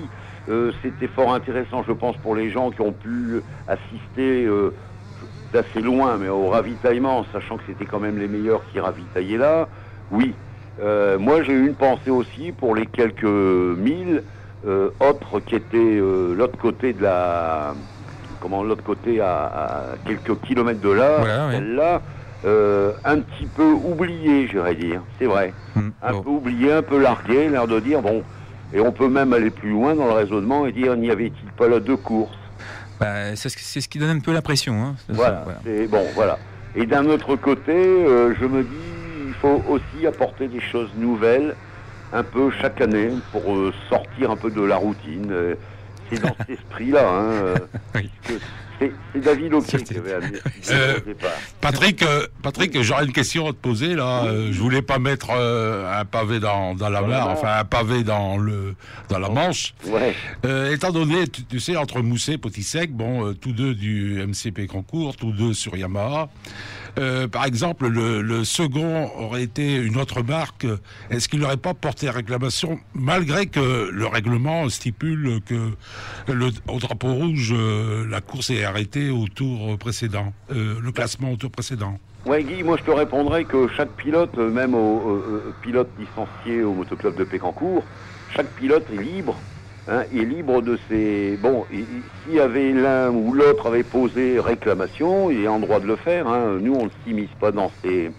Speaker 7: Euh, c'était fort intéressant, je pense, pour les gens qui ont pu assister euh, d'assez loin, mais au ravitaillement, sachant que c'était quand même les meilleurs qui ravitaillaient là. Oui, euh, moi j'ai eu une pensée aussi pour les quelques milles euh, autres qui étaient euh, l'autre côté de la... Comment, l'autre côté à, à quelques kilomètres de là,
Speaker 1: Voilà, oui.
Speaker 7: là euh, un petit peu oublié, j'irais dire, c'est vrai.
Speaker 1: Hum,
Speaker 7: Un
Speaker 1: bon.
Speaker 7: peu oublié, un peu largué, l'air de dire, bon, et on peut même aller plus loin dans le raisonnement et dire, n'y avait-il pas là deux courses?
Speaker 1: Bah, c'est, ce, c'est ce qui donne un peu la pression. Hein. C'est
Speaker 7: Voilà,
Speaker 1: ça, voilà.
Speaker 7: c'est bon, voilà. Et d'un autre côté, euh, je me dis, il faut aussi apporter des choses nouvelles, un peu chaque année, pour euh, sortir un peu de la routine. Euh, c'est dans cet esprit-là, hein, euh,
Speaker 1: Oui.
Speaker 7: que c'est, c'est David Hockey
Speaker 1: C'est-
Speaker 7: qui avait amené cette
Speaker 2: Euh,
Speaker 7: idée au départ.
Speaker 2: Patrick, euh, Patrick, j'aurais une question à te poser là. Euh, je voulais pas mettre euh, un pavé dans, dans la
Speaker 7: Dans la
Speaker 2: mare,
Speaker 7: mare.
Speaker 2: enfin un pavé dans le dans la Manche.
Speaker 7: Ouais.
Speaker 2: Euh, étant donné, tu, tu sais, entre Mousset et Potisek, bon, euh, tous deux du M C P Concours, tous deux sur Yamaha. Euh, par exemple, le, le second aurait été une autre marque. Est-ce qu'il n'aurait pas porté réclamation, malgré que le règlement stipule que le, au drapeau rouge, euh, la course est arrêtée au tour précédent, euh, le classement au tour précédent?
Speaker 7: Ouais, Guy, moi je te répondrais que chaque pilote, euh, même au euh, euh, pilote licencié au motoclub de Pécancourt, chaque pilote est libre, hein, est libre de ses... Bon, et- et s'il y avait l'un ou l'autre avait posé réclamation, il est en droit de le faire, hein. Nous on ne s'immisce pas dans ces...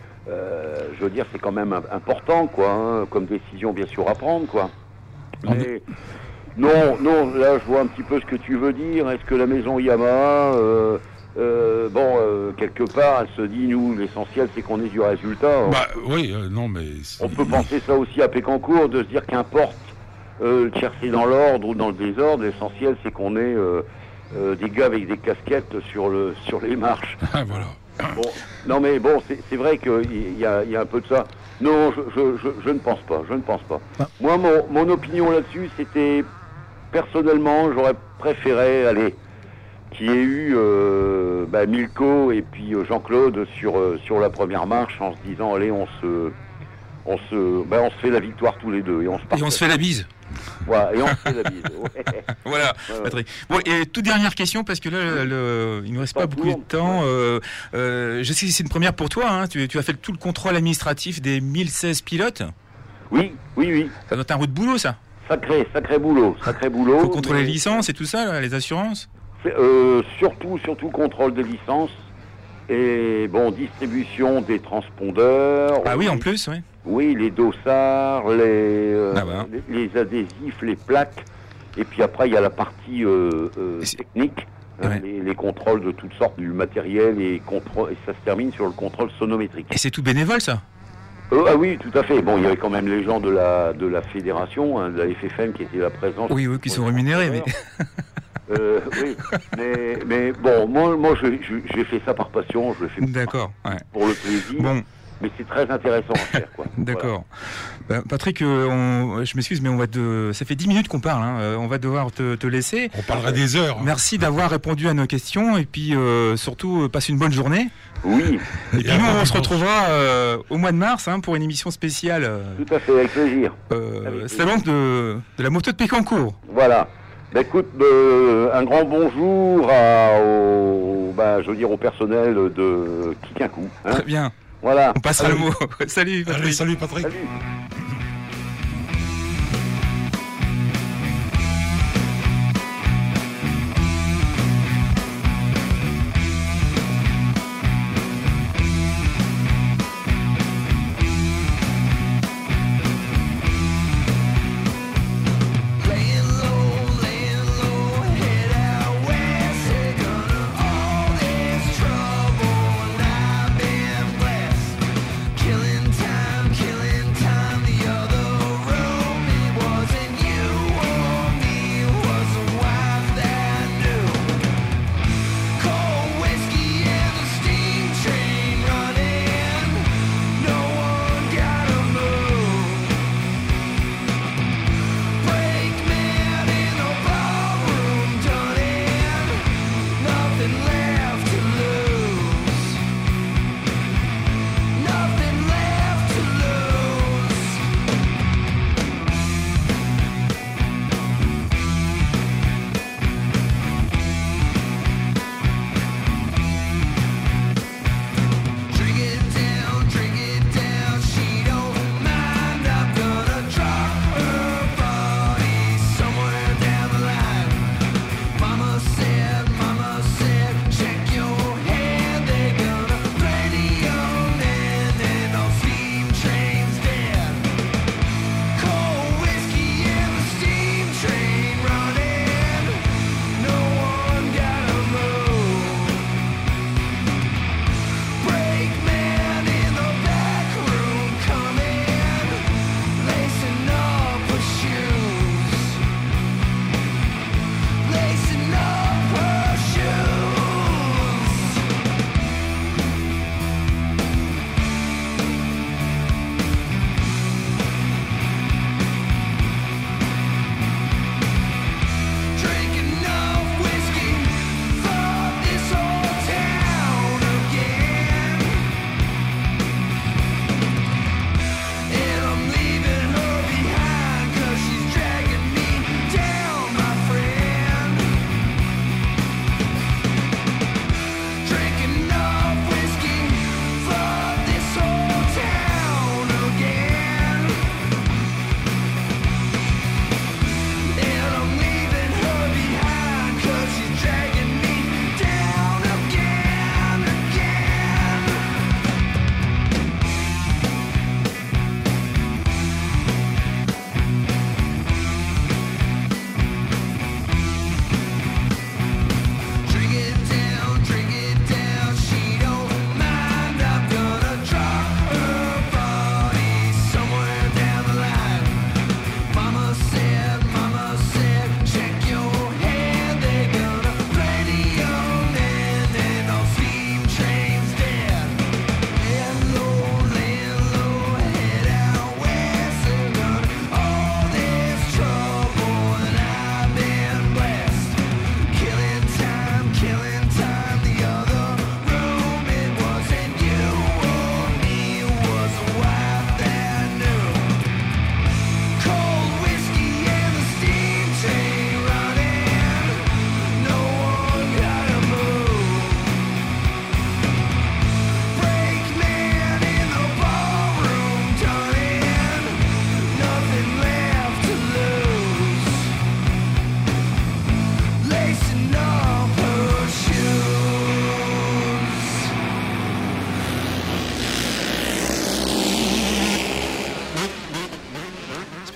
Speaker 7: Euh, je veux dire, c'est quand même im- important, quoi, hein, comme décision bien sûr à prendre, quoi. Mais... Non, non, là je vois un petit peu ce que tu veux dire. Est-ce que la maison Yamaha... Euh, Euh, bon, euh, quelque part, elle se dit, nous, l'essentiel, c'est qu'on ait du résultat.
Speaker 2: Bah oui, euh, non mais... c'est-
Speaker 7: On peut penser ça aussi à Pécancourt, de se dire qu'importe euh, le tiercé dans l'ordre ou dans le désordre, l'essentiel, c'est qu'on ait euh, euh, des gars avec des casquettes sur le sur les marches.
Speaker 2: Ah, voilà.
Speaker 7: Bon, non mais bon, c'est, c'est vrai qu'il y a, il y a un peu de ça. Non, je, je, je, je ne pense pas, je ne pense pas.
Speaker 1: Ah.
Speaker 7: Moi, mon, mon opinion là-dessus, c'était, personnellement, j'aurais préféré, aller qui ait eu euh, bah, Milko et puis euh, Jean-Claude sur euh, sur la première marche en se disant allez on se on se bah, on se fait la victoire tous les deux et on se
Speaker 1: Et on
Speaker 7: partage.
Speaker 1: se fait la bise.
Speaker 7: Voilà, et on se fait la bise. Ouais.
Speaker 1: Voilà,
Speaker 7: Ouais, ouais.
Speaker 1: Patrick. Bon, et toute dernière question, parce que là, le, le- il ne reste pas,
Speaker 7: Pas
Speaker 1: beaucoup de
Speaker 7: pour.
Speaker 1: temps. Euh, euh, je sais que c'est une première pour toi. Hein. Tu, tu as fait tout le contrôle administratif des mille seize pilotes.
Speaker 7: Oui, oui, oui.
Speaker 1: Ça doit être un route de boulot, ça.
Speaker 7: Sacré, sacré boulot, sacré boulot.
Speaker 1: Faut contrôler
Speaker 7: mais-
Speaker 1: les licences et tout ça, là, les assurances.
Speaker 7: C'est, euh, surtout, surtout contrôle des licences et bon distribution des transpondeurs.
Speaker 1: Ah oui, en plus, oui.
Speaker 7: Oui, les dossards, les, euh,
Speaker 1: Ah bah.
Speaker 7: les, les adhésifs, les plaques. Et puis après, il y a la partie euh, euh,
Speaker 1: Et c'est-
Speaker 7: technique, hein,
Speaker 1: Ouais.
Speaker 7: les, les contrôles de toutes sortes du matériel et, contrôle, et ça se termine sur le contrôle sonométrique.
Speaker 1: Et c'est tout bénévole, ça.
Speaker 7: Euh, ah oui, tout à fait. Bon, il y avait quand même les gens de la de la fédération, hein, de la F F M qui étaient là présents.
Speaker 1: Oui, oui, qui sont rémunérés, mais.
Speaker 7: Euh, oui, mais, mais bon, moi, moi je- je- j'ai fait ça par passion, je le fais
Speaker 1: D'accord, ouais.
Speaker 7: pour le plaisir,
Speaker 1: Bon,
Speaker 7: mais c'est très intéressant à faire, quoi.
Speaker 1: d'accord. Ben, Patrick, euh, on- je m'excuse, mais on va te... ça fait dix minutes qu'on parle. Hein. Euh, On va devoir te, te laisser.
Speaker 2: On parlerait des heures. hein.
Speaker 1: Merci d'avoir répondu à nos questions et puis euh, surtout euh, passe une bonne journée.
Speaker 7: Voilà. Oui,
Speaker 1: Et
Speaker 2: Et
Speaker 1: puis
Speaker 2: à
Speaker 1: nous on
Speaker 2: bientôt.
Speaker 1: se retrouvera euh, au mois de mars hein, pour une émission spéciale euh,
Speaker 7: tout à fait, avec plaisir.
Speaker 1: euh,
Speaker 7: Avec
Speaker 1: salon de, de la moto de Pécancourt.
Speaker 7: Voilà. Bah, écoute, euh, un grand bonjour à, au, bah, je veux dire, au personnel de Kikinkou. Hein.
Speaker 1: Très bien.
Speaker 7: Voilà.
Speaker 1: On passera
Speaker 2: Salut.
Speaker 1: le mot. Salut Patrick.
Speaker 2: Allez, salut Patrick.
Speaker 7: Salut.
Speaker 6: Laying low, laying low, head out west. Gonna all this trouble, and I've been blessed. Killing time, killing time. The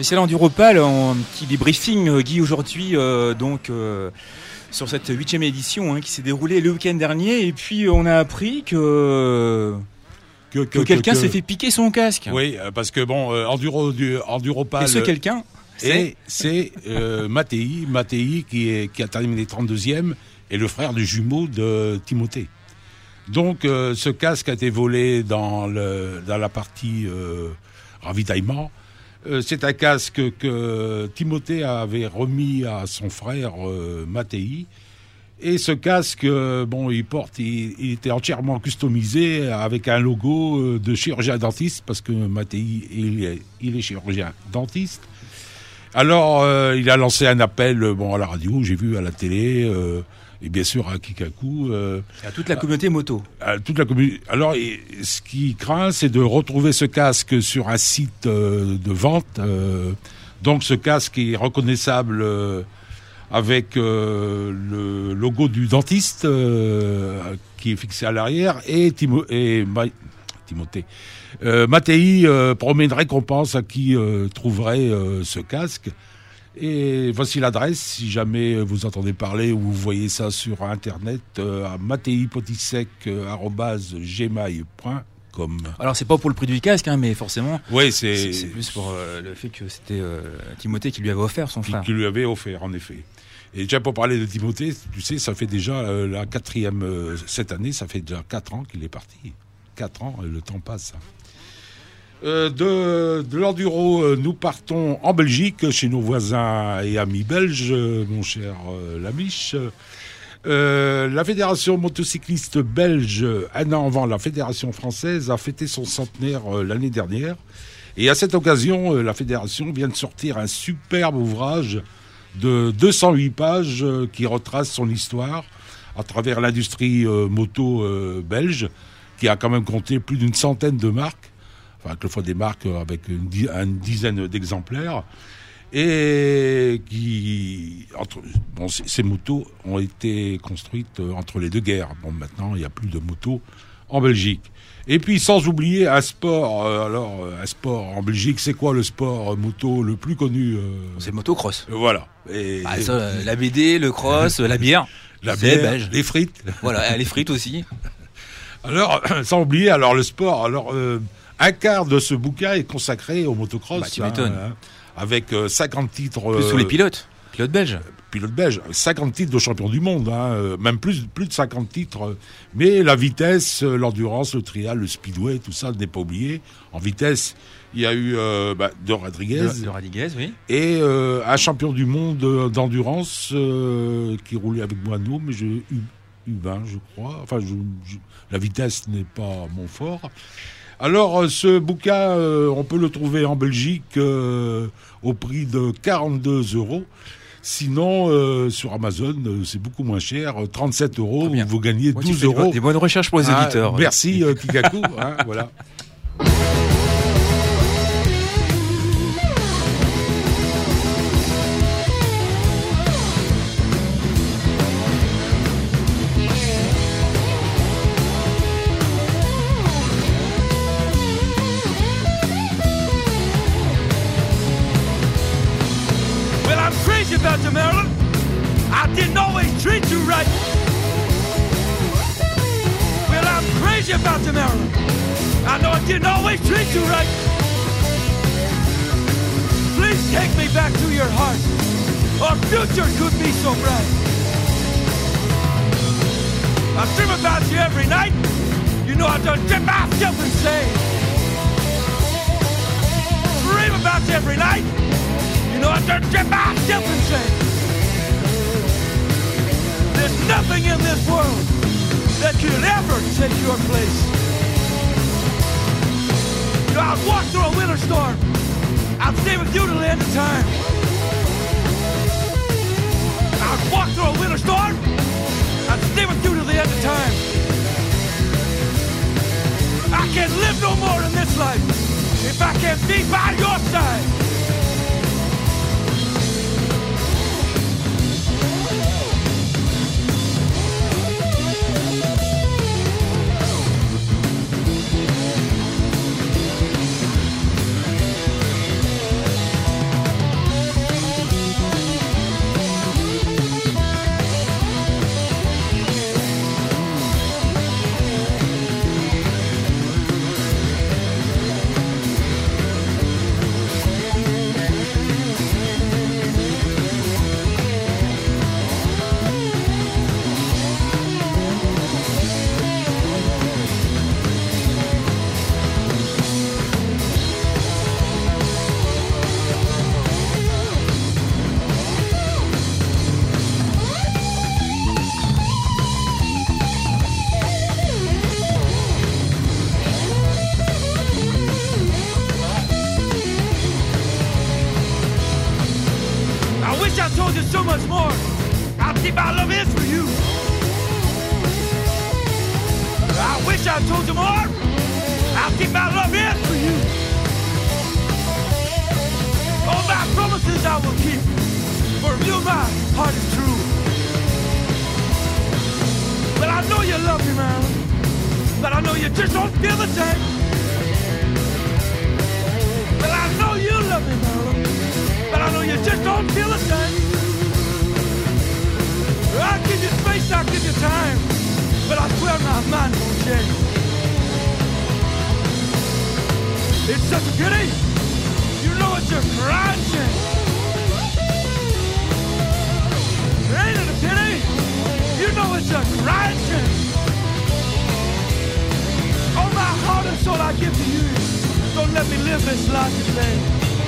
Speaker 1: spécial Enduropal, en petit débriefing, euh, Guy, aujourd'hui, euh, donc euh, sur cette huitième édition hein, qui s'est déroulée le week-end dernier. Et puis, on a appris que,
Speaker 2: Que,
Speaker 1: que quelqu'un s'est fait piquer son casque.
Speaker 2: Oui, euh, parce que bon, euh, Enduro, du, Enduropal.
Speaker 1: Et ce quelqu'un, c'est
Speaker 2: Et c'est euh, Mattei, Mattei qui, est, qui a terminé trente-deuxième et le frère du jumeau de Timothée. Donc euh, ce casque a été volé dans, le, dans la partie euh, ravitaillement. Euh, c'est un casque que Timothée avait remis à son frère euh, Mattei. Et ce casque, euh, bon, il porte, il, il était entièrement customisé avec un logo euh, de chirurgien dentiste parce que Mattei, il est, il est chirurgien dentiste. Alors, euh, il a lancé un appel, euh, bon, à la radio, j'ai vu à la télé, euh, et bien sûr à Kikaku. Euh,
Speaker 1: à toute la communauté moto.
Speaker 2: à toute la communauté. Alors, et, ce qui craint, c'est de retrouver ce casque sur un site euh, de vente. Euh, donc, ce casque est reconnaissable euh, avec euh, le logo du dentiste euh, qui est fixé à l'arrière et, Timo, et Ma, Timothée. Euh, Mattei euh, promet une récompense à qui euh, trouverait euh, ce casque. Et voici l'adresse, si jamais vous entendez parler ou vous voyez ça sur Internet, euh, à matteipotisek arobase gmail point com.
Speaker 1: Alors, c'est pas pour le prix du casque, hein, mais forcément,
Speaker 2: Oui,
Speaker 1: c'est,
Speaker 2: c'est,
Speaker 1: c'est plus pour euh, le fait que c'était euh, Timothée qui lui avait offert son
Speaker 2: qui,
Speaker 1: frère.
Speaker 2: qui lui avait offert, en effet. Et déjà, pour parler de Timothée, tu sais, ça fait déjà euh, la quatrième, euh, cette année, ça fait déjà quatre ans qu'il est parti. Quatre ans, le temps passe. Euh, de, de l'enduro, euh, nous partons en Belgique, chez nos voisins et amis belges, euh, mon cher euh, Lamiche. Euh, la fédération motocycliste belge, un an avant la fédération française, a fêté son centenaire euh, l'année dernière. Et à cette occasion, euh, la fédération vient de sortir un superbe ouvrage de deux cent huit pages euh, qui retrace son histoire à travers l'industrie euh, moto euh, belge, qui a quand même compté plus d'une centaine de marques, enfin quelquefois des marques avec une, di- une dizaine d'exemplaires, et qui, entre, bon, c- ces motos ont été construites euh, entre les deux guerres. Bon, maintenant, il n'y a plus de motos en Belgique. Et puis, sans oublier un sport, euh, alors, euh, un sport en Belgique, c'est quoi le sport euh, moto le plus connu euh,
Speaker 1: C'est le motocross.
Speaker 2: euh, Voilà. Et,
Speaker 1: Ah, ça, euh, la B D, le cross, euh, la bière.
Speaker 2: la
Speaker 1: c'est
Speaker 2: bière,
Speaker 1: belge.
Speaker 2: les frites.
Speaker 1: Voilà, les frites aussi.
Speaker 2: Alors, sans oublier, alors le sport, alors euh, un quart de ce bouquin est consacré au motocross.
Speaker 1: Bah, tu m'étonnes.
Speaker 2: hein, avec euh, cinquante titres.
Speaker 1: Plus
Speaker 2: euh,
Speaker 1: sous les pilotes. Pilotes belges.
Speaker 2: Pilotes belges, cinquante titres de champion du monde, hein, euh, même plus, plus de cinquante titres. euh, Mais la vitesse, euh, l'endurance, le trial, le speedway, tout ça n'est pas oublié. En vitesse, il y a eu euh, bah, de Rodriguez
Speaker 1: De, de Rodriguez, oui.
Speaker 2: et euh, un champion du monde euh, d'endurance euh, qui roulait avec Moineau, mais je, U, U vingt, je crois. Enfin, je, je- la vitesse n'est pas mon fort. Alors, euh, ce bouquin, euh, on peut le trouver en Belgique euh, au prix de quarante-deux euros. Sinon, euh, sur Amazon, euh, c'est beaucoup moins cher, euh, trente-sept euros,
Speaker 1: Très bien.
Speaker 2: vous gagnez
Speaker 1: Ouais, tu
Speaker 2: douze
Speaker 1: fais des
Speaker 2: euros.
Speaker 1: bonnes- Des bonnes recherches pour les
Speaker 2: Ah,
Speaker 1: auditeurs.
Speaker 2: merci euh, Kikaku, hein, voilà.
Speaker 6: Well, I'm crazy about you, Marilyn. I didn't always treat you right. Well, I'm crazy about you, Marilyn. I know I didn't always treat you right. Please take me back to your heart. Our future could be so bright. I dream about you every night. You know I done get myself insane. Dream about you every night. You know I done get myself insane. There's nothing in this world that could ever take your place. You know, I'd walk through a winter storm. I'd stay with you till the end of time. I'd walk through a winter storm. I'd stay with you till the end of time. I can't live no more in this life if I can't be by your side. and so much more. How deep my love is for you. I wish I told you more. How deep my love is for you. All my promises I will keep. For you, my heart is true. But I know you love me, Marilyn. But I know you just don't feel the same. But I know you love me, Marilyn. But I know you just don't feel the same. I'll give you space, I'll give you time. But I swear my mind won't change. It's such a pity. You know it's a crying shame. Ain't it a pity? You know it's a crying shame. All my heart and soul I give to you. Don't let me live this life in vain.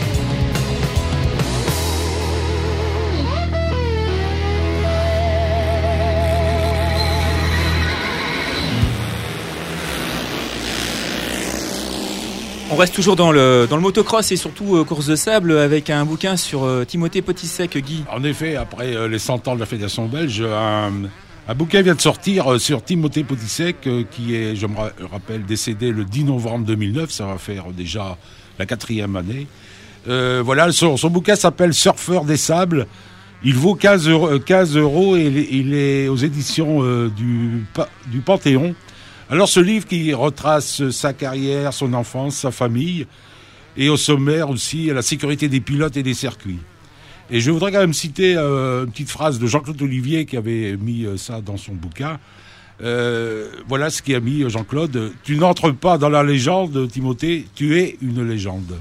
Speaker 1: On reste toujours dans le, dans le motocross et surtout euh, course de sable avec un bouquin sur euh, Timothée Potissek, Guy.
Speaker 2: En effet, après euh, les cent ans de la Fédération belge, un, un bouquin vient de sortir euh, sur Timothée Potissek euh, qui est, je me ra- rappelle, décédé le dix novembre deux mille neuf, ça va faire déjà la quatrième année. Euh, voilà, son, son bouquin s'appelle Surfeur des sables. Il vaut quinze euros, quinze euros et il est, il est aux éditions euh, du, du Panthéon. Alors ce livre qui retrace sa carrière, son enfance, sa famille, et au sommaire aussi la sécurité des pilotes et des circuits. Et je voudrais quand même citer euh, une petite phrase de Jean-Claude Olivier qui avait mis euh, ça dans son bouquin. Euh, voilà ce qu'a mis Jean-Claude. Tu n'entres pas dans la légende, Timothée, tu es une légende.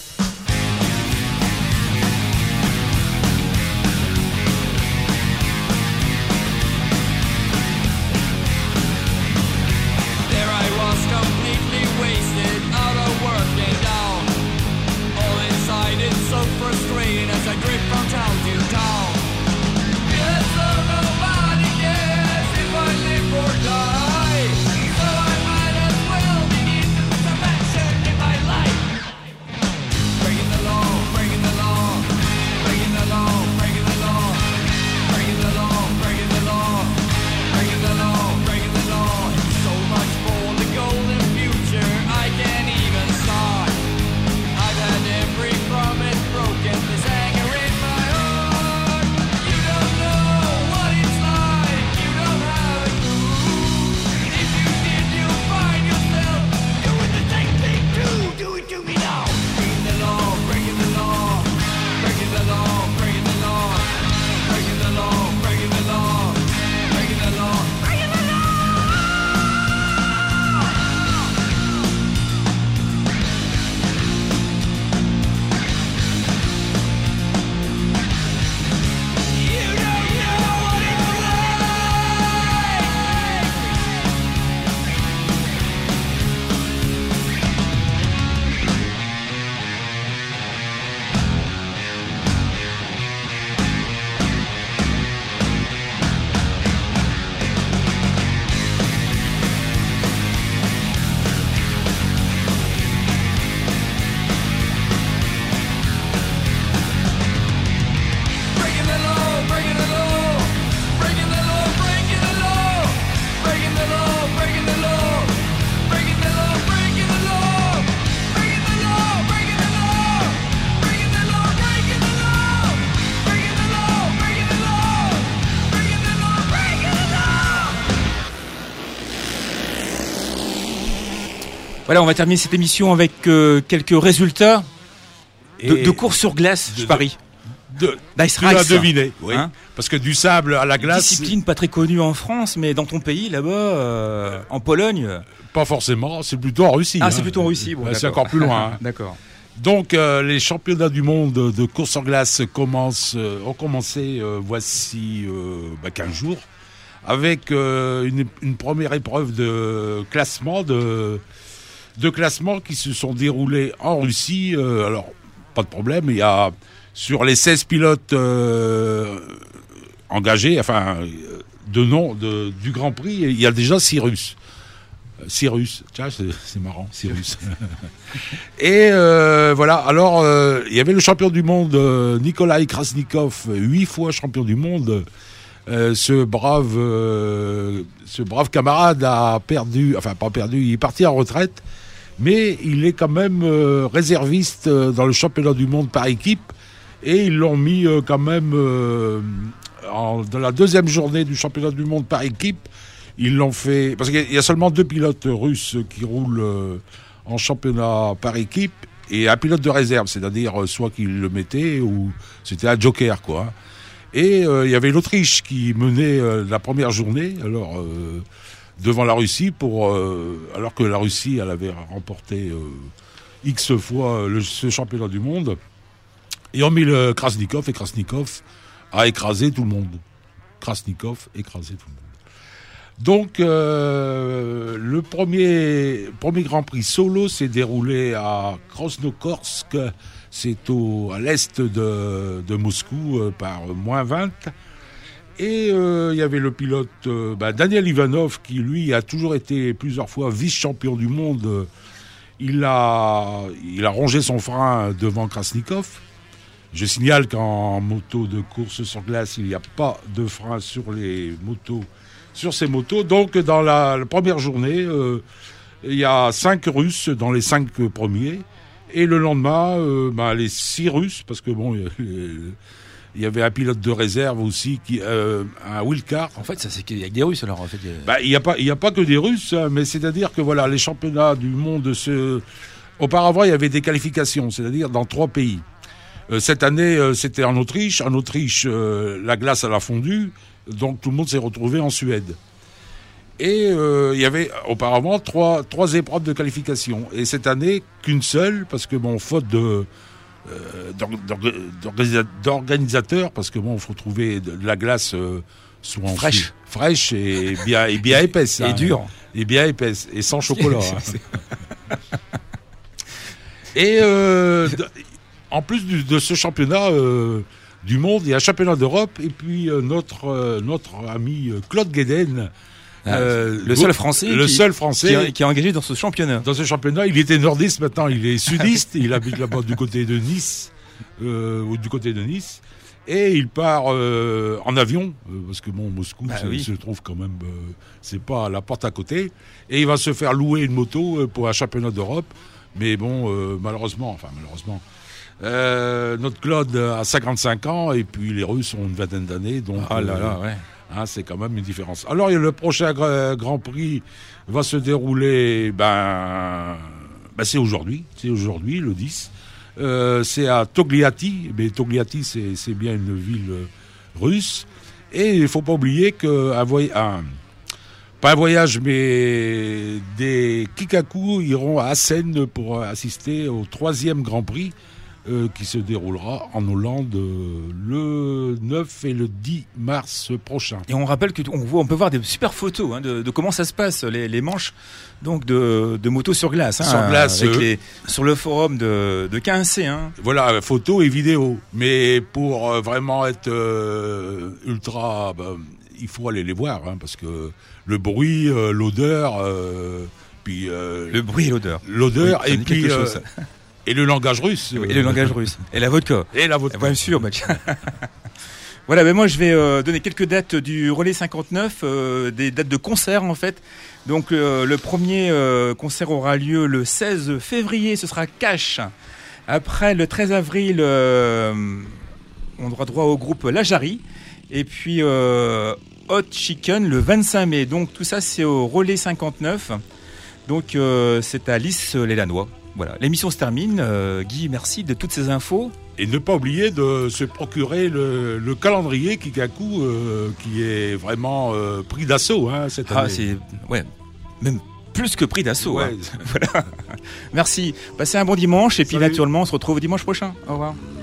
Speaker 1: Voilà, on va terminer cette émission avec euh, quelques résultats de,
Speaker 2: Et
Speaker 1: de course sur glace,
Speaker 2: de-
Speaker 1: je parie.
Speaker 2: De,
Speaker 1: Dice
Speaker 2: tu l'as
Speaker 1: Race.
Speaker 2: deviné, oui.
Speaker 1: Hein
Speaker 2: Parce que du sable à la glace,
Speaker 1: Discipline pas très connue en France, mais dans ton pays, là-bas, euh, en Pologne.
Speaker 2: pas forcément, c'est plutôt en Russie.
Speaker 1: Ah,
Speaker 2: hein.
Speaker 1: c'est plutôt en Russie. Bon,
Speaker 2: Euh, c'est
Speaker 1: d'accord.
Speaker 2: encore plus loin. hein.
Speaker 1: D'accord.
Speaker 2: Donc, euh, les championnats du monde de course en glace commencent, euh, ont commencé euh, voici euh, bah, quinze jours, avec euh, une, une première épreuve de classement, de, de classement qui se sont déroulés en Russie. Euh, alors, pas de problème, il y a sur les seize pilotes euh, engagés, enfin, euh, de nom de, du Grand Prix, il y a déjà six Russes. Cyrus, tiens, c'est, c'est marrant, Cyrus. Et euh, voilà, alors euh, il y avait le champion du monde, euh, Nikolai Krasnikov, huit fois champion du monde. Euh, ce brave, euh, ce brave camarade a perdu, enfin pas perdu, il est parti en retraite, mais il est quand même euh, réserviste euh, dans le championnat du monde par équipe, et ils l'ont mis euh, quand même euh, en, dans la deuxième journée du championnat du monde par équipe. Ils l'ont fait, parce qu'il y a seulement deux pilotes russes qui roulent euh, en championnat par équipe, et un pilote de réserve, c'est-à-dire euh, soit qu'ils le mettaient, ou c'était un joker, quoi. Et euh, il y avait l'Autriche qui menait euh, la première journée, alors euh, devant la Russie, pour, euh, alors que la Russie, elle avait remporté euh, X fois le, ce championnat du monde. Et on mit le Krasnikov, et Krasnikov a écrasé tout le monde. Krasnikov a écrasé tout le monde. Donc, euh, le premier, premier Grand Prix solo s'est déroulé à Krasnokorsk, c'est au, à l'est de, de Moscou, euh, par moins vingt. Et il euh, y avait le pilote euh, bah, Daniel Ivanov, qui lui a toujours été plusieurs fois vice-champion du monde. Il a, il a rongé son frein devant Krasnikov. Je signale qu'en moto de course sur glace, il n'y a pas de frein sur les motos. Sur ces motos, donc dans la, la première journée, euh, il y a cinq Russes dans les cinq premiers, et le lendemain, euh, bah, les six Russes, parce que bon, il y avait un pilote de réserve aussi, qui, euh, un wildcard.
Speaker 1: En fait, ça c'est avec des Russes alors. En fait, il y a...
Speaker 2: bah, il n'y a pas, il y a pas que des Russes, hein, mais c'est-à-dire que voilà, les championnats du monde, se... auparavant, il y avait des qualifications, c'est-à-dire dans trois pays. Euh, cette année, euh, c'était en Autriche. En Autriche, euh, la glace elle a fondu. Donc tout le monde s'est retrouvé en Suède. Et euh, il y avait auparavant trois, trois épreuves de qualification. Et cette année, qu'une seule, parce que bon, faute de, euh, d'organisa- d'organisateurs, parce que bon, il faut trouver de, de la glace euh, souvent
Speaker 1: fraîche,
Speaker 2: fraîche et bien, et bien épaisse.
Speaker 1: Et
Speaker 2: hein,
Speaker 1: dure.
Speaker 2: Et bien épaisse. Et sans chocolat. hein. Et euh, de, en plus du, de ce championnat... Euh, du monde, il y a un championnat d'Europe, et puis euh, notre, euh, notre ami euh, Claude Guéden,
Speaker 1: ah,
Speaker 2: euh,
Speaker 1: le seul français,
Speaker 2: le
Speaker 1: qui,
Speaker 2: seul français
Speaker 1: qui, a, qui est engagé dans ce championnat.
Speaker 2: Dans ce championnat, il était nordiste, maintenant il est sudiste, il habite là-bas du côté de Nice, euh, ou du côté de Nice, et il part euh, en avion, euh, parce que bon, Moscou
Speaker 1: bah,
Speaker 2: ça,
Speaker 1: oui.
Speaker 2: se trouve quand même, euh, c'est pas à la porte à côté, et il va se faire louer une moto euh, pour un championnat d'Europe, mais bon, euh, malheureusement, enfin malheureusement, Euh, notre Claude a cinquante-cinq ans et puis les Russes ont une vingtaine d'années, donc
Speaker 1: ah là là, ouais.
Speaker 2: hein, c'est quand même une différence. Alors le prochain gra- Grand Prix va se dérouler, ben, ben c'est aujourd'hui, c'est aujourd'hui le dix. Euh, c'est à Togliatti, mais Togliatti c'est, c'est bien une ville russe. Et il ne faut pas oublier qu'un voyage, un, pas un voyage, mais des Kikaku iront à Assen pour assister au troisième Grand Prix. Euh, qui se déroulera en Hollande euh, le neuf et le dix mars prochain.
Speaker 1: Et on rappelle qu'on voit, on peut voir des super photos hein, de, de comment ça se passe, les, les manches donc de, de motos sur glace. Hein,
Speaker 2: sur glace.
Speaker 1: Avec
Speaker 2: euh,
Speaker 1: les, sur le forum de, de K un C. Hein.
Speaker 2: Voilà, photos et vidéos. Mais pour euh, vraiment être euh, ultra... Ben, il faut aller les voir, hein, parce que le bruit, euh, l'odeur... Euh, puis, euh,
Speaker 1: le bruit et l'odeur.
Speaker 2: L'odeur,
Speaker 1: oui,
Speaker 2: et puis...
Speaker 1: Chose, ça.
Speaker 2: Et le langage russe.
Speaker 1: Et le langage russe. Et la vodka.
Speaker 2: Et la vodka.
Speaker 1: Bien sûr. Bah, voilà, ben moi je vais euh, donner quelques dates du Relais cinquante-neuf, euh, des dates de concert en fait. Donc euh, le premier euh, concert aura lieu le seize février, ce sera Cash. Après le treize avril, euh, on aura droit au groupe La Jarry. Et puis euh, Hot Chicken le vingt-cinq mai. Donc tout ça c'est au Relais cinquante-neuf. Donc euh, c'est à Lys-les-Lanois. Voilà, l'émission se termine. Euh, Guy, merci de toutes ces infos.
Speaker 2: Et ne pas oublier de se procurer le, le calendrier Kikaku, euh, qui est vraiment euh, pris d'assaut hein, cette année.
Speaker 1: Ah, c'est ouais, même plus que pris d'assaut.
Speaker 2: Ouais.
Speaker 1: Hein. Voilà. Merci. Passez un bon dimanche et puis
Speaker 2: Salut.
Speaker 1: naturellement, on se retrouve dimanche prochain. Au revoir.